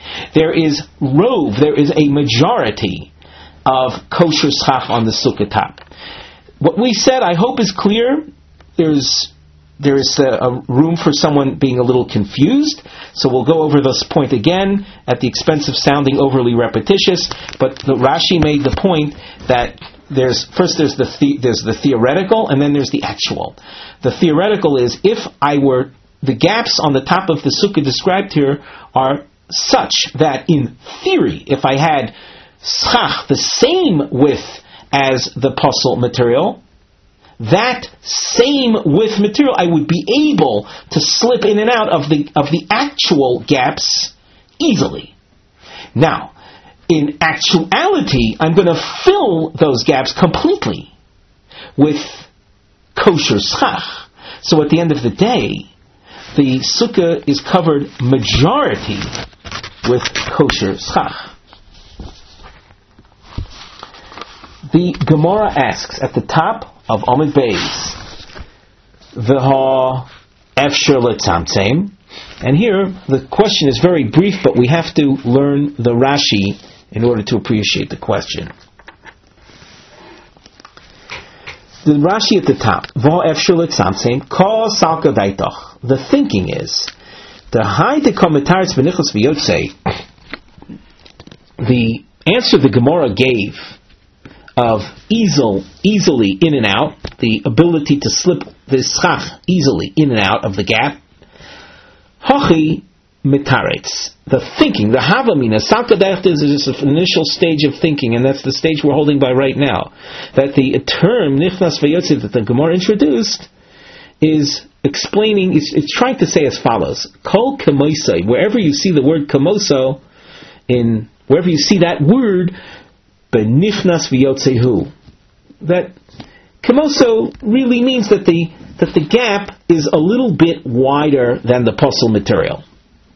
there is rove, there is a majority of kosher schach on the sukkah top. What we said, I hope, is clear. There's there is a, a room for someone being a little confused, so we'll go over this point again at the expense of sounding overly repetitious. But the Rashi made the point that there's first there's the, the there's the theoretical, and then there's the actual. The theoretical is if I were the gaps on the top of the sukkah described here are such that in theory, if I had schach the same width as the puzzle material, that same width material I would be able to slip in and out of the of the actual gaps easily. Now, in actuality, I'm going to fill those gaps completely with kosher schach. So at the end of the day, the sukkah is covered majority with kosher schach. The Gemara asks at the top of Amud Beis, V'ha efshar letzamtzem, and here the question is very brief, but we have to learn the Rashi in order to appreciate the question. The Rashi at the top, V'ha efshar letzamtzem, kol salka daitoch. The thinking is, the high de komentaris b'nichos v'yotzei, the answer the Gemara gave of easel, easily in and out, the ability to slip the schach easily in and out of the gap. Hachi mitaretz, the thinking, the havamina, salkadech is just an initial stage of thinking, and that's the stage we're holding by right now. That the term nichnas v'yotze that the Gemara introduced is explaining, it's, it's trying to say as follows: kol kamosai, wherever you see the word kamoso, in wherever you see that word, benichnas v'yotzehu, that kamoso really means that the that the gap is a little bit wider than the puzzle material.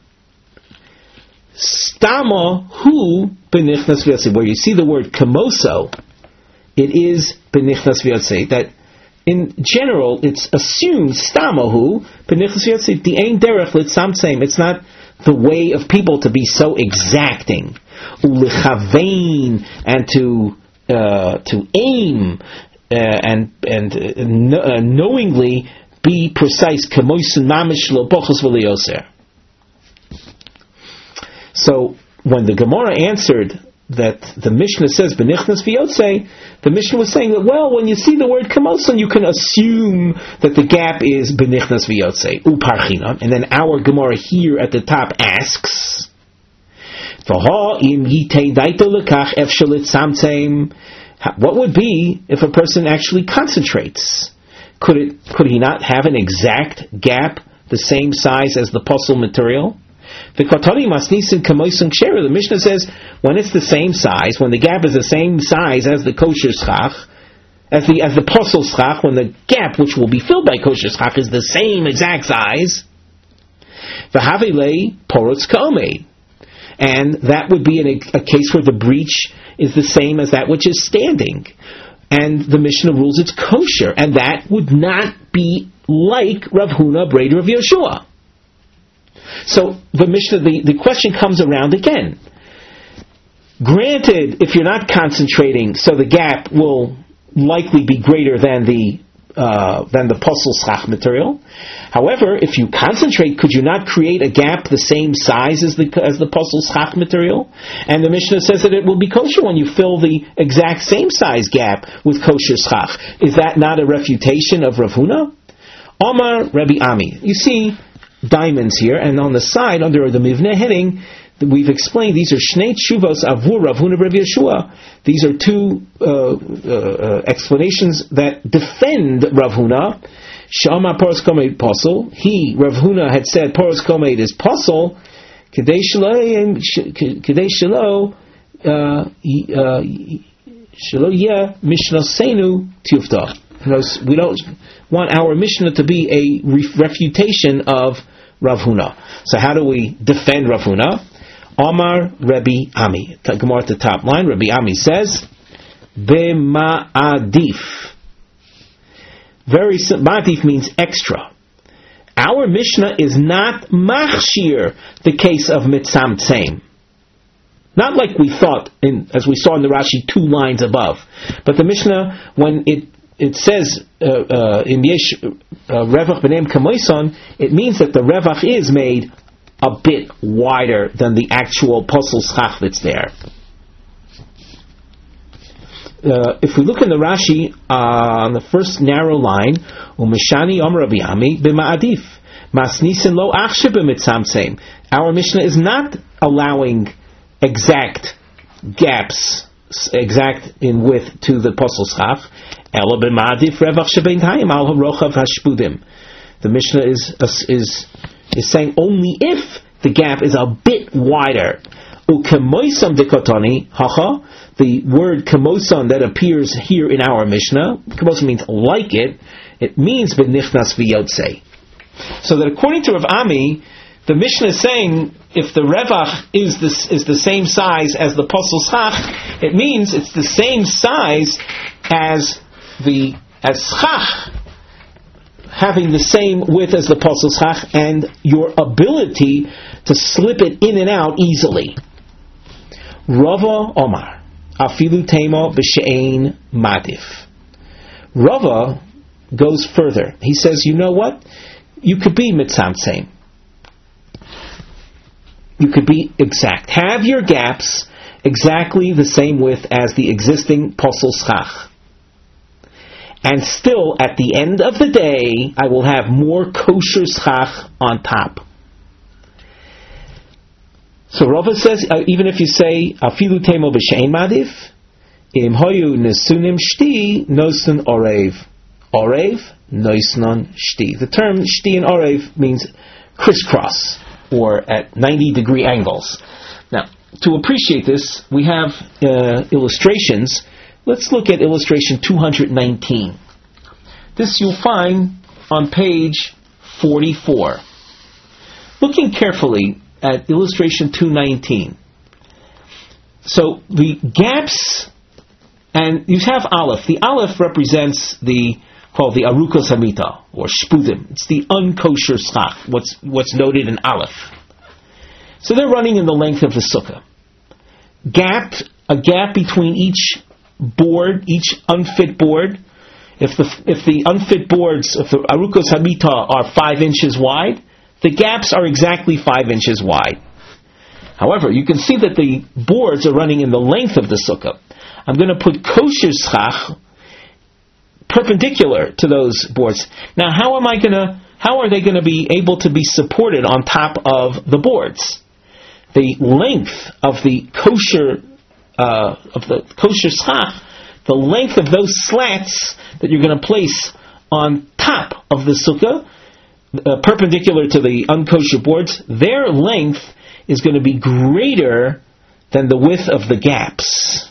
Stama hu benichnas v'yotzei, where you see the word kamoso, it is benichnas v'yotzei. That in general it's assumed stama hu benichnas v'yotzei the ein derech litzamtzem. It's not the way of people to be so exacting, ulechavein, and to uh, to aim uh, and and uh, kn- uh, knowingly be precise. So when the Gemara answered that the Mishnah says benichnas v'yotzei, the Mishnah was saying that, well, when you see the word kamoson, you can assume that the gap is benichnas v'yotzei uparchina. And then our Gemara here at the top asks, what would be if a person actually concentrates? Could it could he not have an exact gap the same size as the puzzle material? The Mishnah says when it's the same size, when the gap is the same size as the kosher schach, as the as the puzzle schach, when the gap which will be filled by kosher schach is the same exact size, the havilei porotz ka'omeid, and that would be in a, a case where the breach is the same as that which is standing, and the Mishnah rules it's kosher, and that would not be like Rav Huna Breder of Yeshua. So the Mishnah, the, the question comes around again. Granted, if you're not concentrating, so the gap will likely be greater than the uh, than the puzzle schach material. However, if you concentrate, could you not create a gap the same size as the as the puzzle schach material? And the Mishnah says that it will be kosher when you fill the exact same size gap with kosher schach. Is that not a refutation of Rav Huna? Omar Rabbi Ami. You see diamonds here, and on the side, under the Mivneh heading, we've explained these are Shnei Tshuvos Avur Rav Huna Rav Yeshua. These are two uh, uh, explanations that defend Rav Huna. Shama Poros Komeid Posel. He, Rav Huna, had said Poros Komeid is Posel. Kedei Shelo Shelo Yeh Mishnasenu Tufta. We don't want our Mishnah to be a refutation of Rav Huna. So how do we defend Rav Huna? Omar Rabbi Ami. Gemara at the top line. Rabbi Ami says, B'ma'adif. Very simple. Ma'adif means extra. Our Mishnah is not machshir the case of mitzamtzem. Not like we thought, in, as we saw in the Rashi, two lines above. But the Mishnah, when it it says uh, uh, in Yesh Revach B'Neim Kamoison, it means that the Revach is made a bit wider than the actual Posel Schach that's there. Uh, if we look in the Rashi, uh, on the first narrow line, Umeshani Om Rabbi Ami b'Ma'adif Masnisin Lo Achshe b'Mitzamseim. Our Mishnah is not allowing exact gaps, exact in width to the Posel Schach. Ela b'Ma'adif Revach Shebeintayim Al Harochav Hashpudim. The Mishnah is is is saying only if the gap is a bit wider. Ukemoisam dekotani hacha. The word kemosan that appears here in our Mishnah, kemosan means like it, it means b'nichnas v'yotzei. So that according to Rav Ami, the Mishnah is saying if the revach is this is the same size as the posel schach, it means it's the same size as the as schach, having the same width as the posel schach, and your ability to slip it in and out easily. Rava Omar Afilu Tema b'she'ein madif. Rava goes further. He says, you know what? You could be mitzamtzeim. You could be exact. Have your gaps exactly the same width as the existing posel schach. And still, at the end of the day, I will have more kosher schach on top. So Rava says, uh, even if you say afilu temo b'she'ein madif, im hoyu nesunim shti nosun orev, orev noisnon shti. The term shti and orev means crisscross or at ninety degree angles. Now, to appreciate this, we have uh, illustrations. Let's look at illustration two hundred nineteen. This you'll find on page forty-four. Looking carefully at illustration two nineteen. So the gaps, and you have Aleph. The Aleph represents the, called the Arukos Hamita, or Shpudim. It's the unkosher schach, what's, what's noted in Aleph. So they're running in the length of the sukkah. Gap, a gap between each board, each unfit board. If the, if the unfit boards, if the Arukos Hamita are five inches wide, the gaps are exactly five inches wide. However, you can see that the boards are running in the length of the sukkah. I'm going to put kosher schach perpendicular to those boards. Now, how am I going to? How are they going to be able to be supported on top of the boards? The length of the kosher uh, of the kosher schach, the length of those slats that you're going to place on top of the sukkah, Uh, perpendicular to the unkosher boards, their length is going to be greater than the width of the gaps.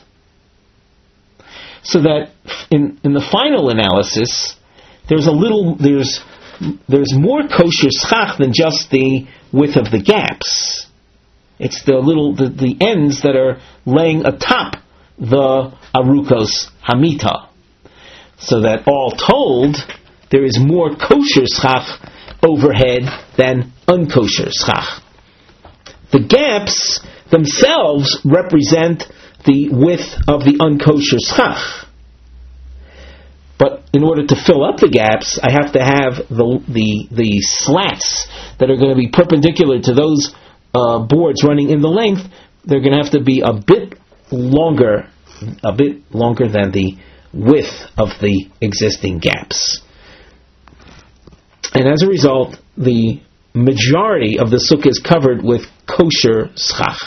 So that in in the final analysis, there's a little there's there's more kosher schach than just the width of the gaps. It's the little the, the ends that are laying atop the arukos hamita. So that all told, there is more kosher schach overhead than unkosher schach. The gaps themselves represent the width of the unkosher schach. But in order to fill up the gaps, I have to have the the, the slats that are going to be perpendicular to those uh, boards running in the length. They're going to have to be a bit longer, a bit longer than the width of the existing gaps. And as a result, the majority of the sukkah is covered with kosher schach.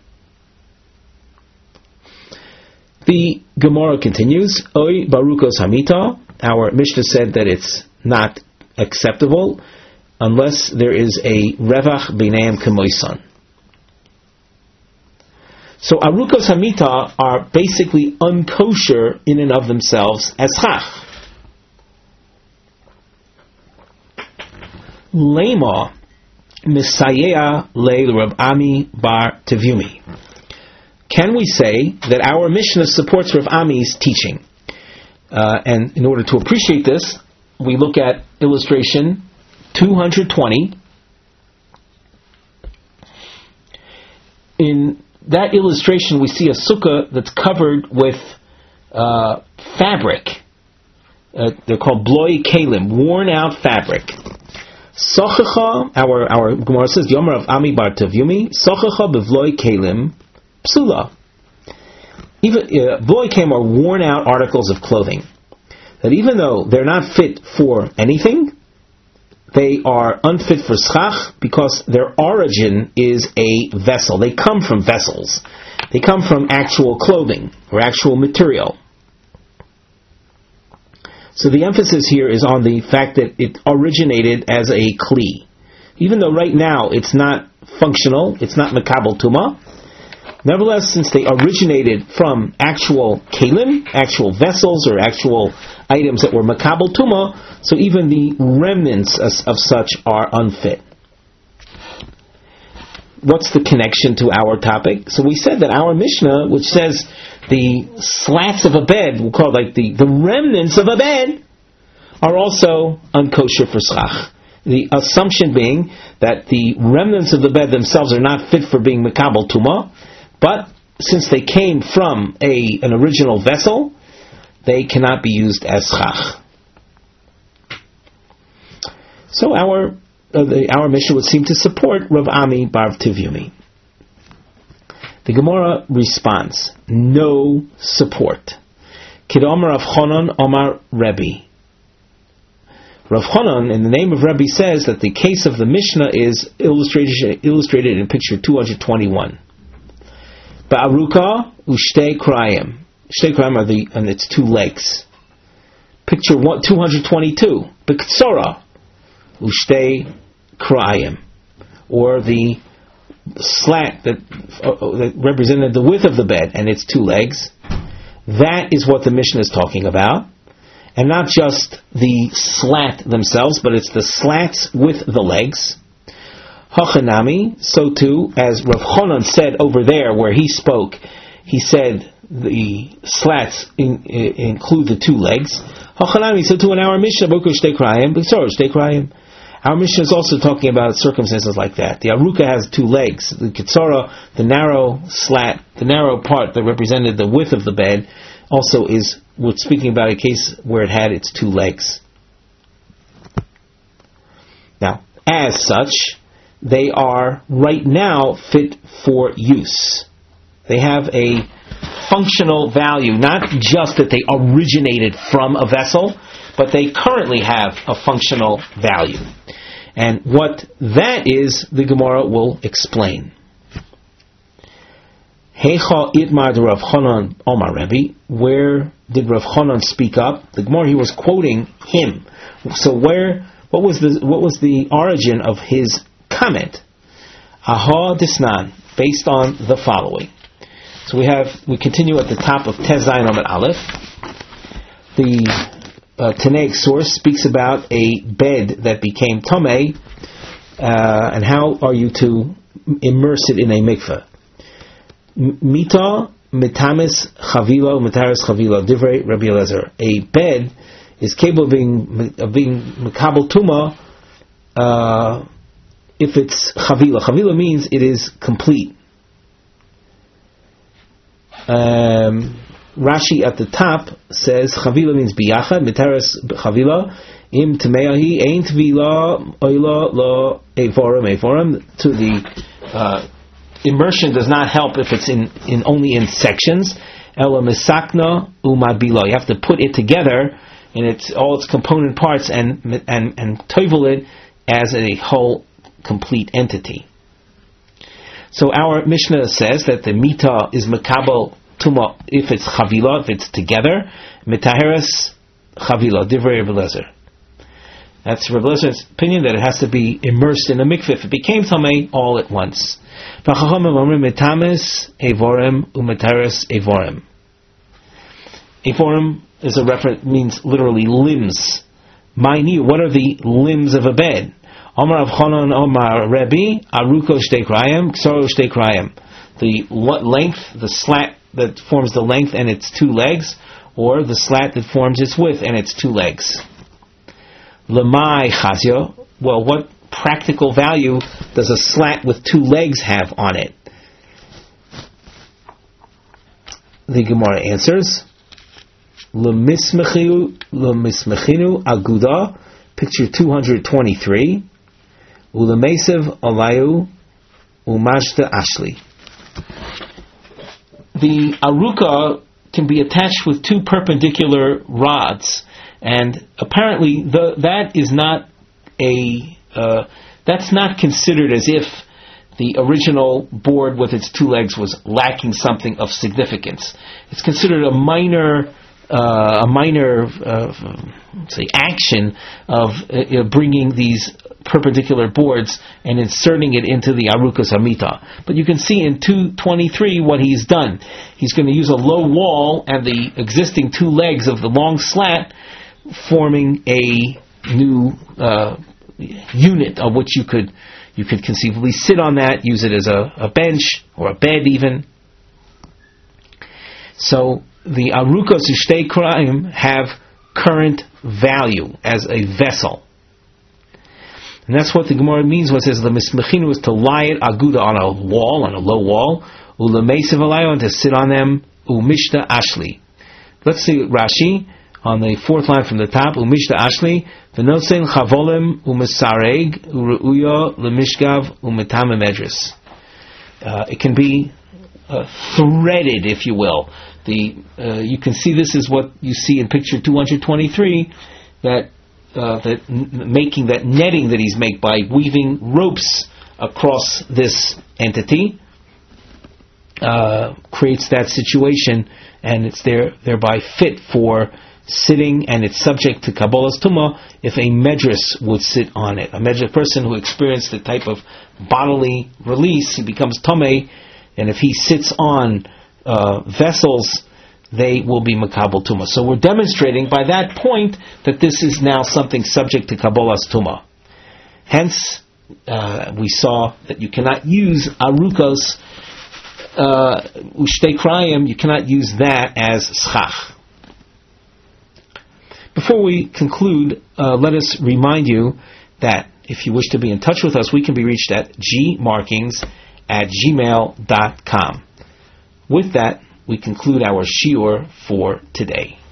The Gemara continues, Oy barukos hamita. Our Mishnah said that it's not acceptable unless there is a revach b'neim kemoisan. So arukos hamita are basically unkosher in and of themselves as schach. Lema misayea le Rab Ami bar Tevumi. Can we say that our Mishnah supports Rav Ami's teaching? Uh, and in order to appreciate this, we look at illustration two hundred twenty. In that illustration, we see a sukkah that's covered with uh, fabric. Uh, they're called bloi kalim, worn out fabric. Sochacha, our our Gemara says, Yomer of Ami bar Tavyumi, Sochacha bevloi kalim psula. Even uh, bloi kalim are worn out articles of clothing that even though they're not fit for anything, they are unfit for schach because their origin is a vessel. They come from vessels. They come from actual clothing or actual material. So the emphasis here is on the fact that it originated as a kli. Even though right now it's not functional, it's not makabel tuma, nevertheless, since they originated from actual kalim, actual vessels or actual items that were makabel tuma, so even the remnants of, of such are unfit. What's the connection to our topic? So we said that our Mishnah, which says the slats of a bed, we'll call it like the, the remnants of a bed, are also unkosher for schach. The assumption being that the remnants of the bed themselves are not fit for being makabel tuma, but since they came from a an original vessel, they cannot be used as schach. So our uh, the, our Mishnah would seem to support Rav Ami bar Tavyumi. The Gemara responds, no support. Kid Omar Rav Chonon Omar Rebbe. Rav Chonon, in the name of Rebbe, says that the case of the Mishnah is illustrated illustrated in picture two hundred twenty-one. Ba'aruka u'shtei krayim. Shtei krayim are the and its two legs. Picture one, two hundred twenty-two. B'ktsora u'shtei krayim, or the slat that, uh, that represented the width of the bed and its two legs. That is what the Mishnah is talking about, and not just the slat themselves, but it's the slats with the legs. Hachanami, so too, as Rav Chonon said over there where he spoke, he said the slats in, in, include the two legs. Hachanami, so too in our Mishnah, Boku Shtei Krayim, B'Ksor Shtei Krayim. Our Mishnah is also talking about circumstances like that. The Aruka has two legs. The Kitsora, the narrow slat, the narrow part that represented the width of the bed, also is, we're speaking about a case where it had its two legs. Now, as such, they are right now fit for use. They have a functional value, not just that they originated from a vessel, but they currently have a functional value. And what that is, the Gemara will explain. Heicha itmar de Rav Chonon Omar Rebbe. Where did Rav Chonon speak up? The Gemara, he was quoting him. So where, what was the what was the origin of his comment? Aha Disnan, based on the following. So we have we continue at the top of Tez Zayin Amud Aleph. The Uh, Tanaic source speaks about a bed that became tomei, uh, and how are you to immerse it in a mikveh. Mita mitamis chavila mitaris chavila divrei Rabbi Eliezer. A bed is capable of being of being makabel tuma uh, if it's chavila. Chavila means it is complete. Um, Rashi at the top says Chavila means biyachad, mitaras Chavila, im tameahi, ein tvila, oila lo evorim, evorim. To the uh, immersion does not help if it's in, in only in sections. Ela misakna umabila. You have to put it together in its all its component parts and and and toivel it as a whole, complete entity. So our Mishnah says that the mita is makabel tuma if it's chavila, if it's together. Mitaheres chavila, divrei Rebbe Eliezer. That's Rebbe Eliezer opinion that it has to be immersed in a mikveh. If it became tamei all at once. V'chachamim omrim mitames evorim umitaheres evorim. Evorim is a reference, means literally limbs. Ma'ini, what are the limbs of a bed? Omar Rav Chonon Omar Rebbe Aruko Shtei Krayim Ksoro Shtei Krayim. The length, the slat that forms the length and its two legs, or the slat that forms its width and its two legs. Lamai Chazio. Well, what practical value does a slat with two legs have on it? the Gemara answers, L'mismechinu aguda, picture two hundred twenty-three, U'lemesev alayu u'majda ashli. The aruka can be attached with two perpendicular rods, and apparently the, that is not a uh, that's not considered as if the original board with its two legs was lacking something of significance. It's considered a minor uh, a minor uh, say action of uh, bringing these perpendicular boards and inserting it into the arukas hamita. But you can see in two twenty-three what he's done. He's going to use a low wall and the existing two legs of the long slat, forming a new uh, unit of which you could you could conceivably sit on that, use it as a, a bench or a bed even. So the arukas ushtei kraim have current value as a vessel. And that's what the Gemara means when it says the mismechinu is to lie it aguda on a wall, on a low wall, u'lemeisev alayu, and to sit on them, u'mishta ashli. Let's see Rashi on the fourth line from the top, u'mishta ashli, v'nosen chavolem u'mesareg u'ru'uya l'mishgav u'metame medris. Uh, it can be uh, threaded, if you will. The uh, you can see this is what you see in picture two hundred twenty-three, that Uh, that n- making that netting that he's made by weaving ropes across this entity uh, creates that situation, and it's there thereby fit for sitting, and it's subject to Kabbalah's Tumah if a medris would sit on it. A medris person who experienced the type of bodily release, he becomes Tomei, and if he sits on uh, vessels, they will be makabel tumah. So we're demonstrating by that point that this is now something subject to Kabbalah's tumah. Hence, uh, we saw that you cannot use arukas ushtei krayim. You cannot use that as schach. Before we conclude, uh, let us remind you that if you wish to be in touch with us, we can be reached at gmarkings at gmail dot com. With that, we conclude our shiur for today.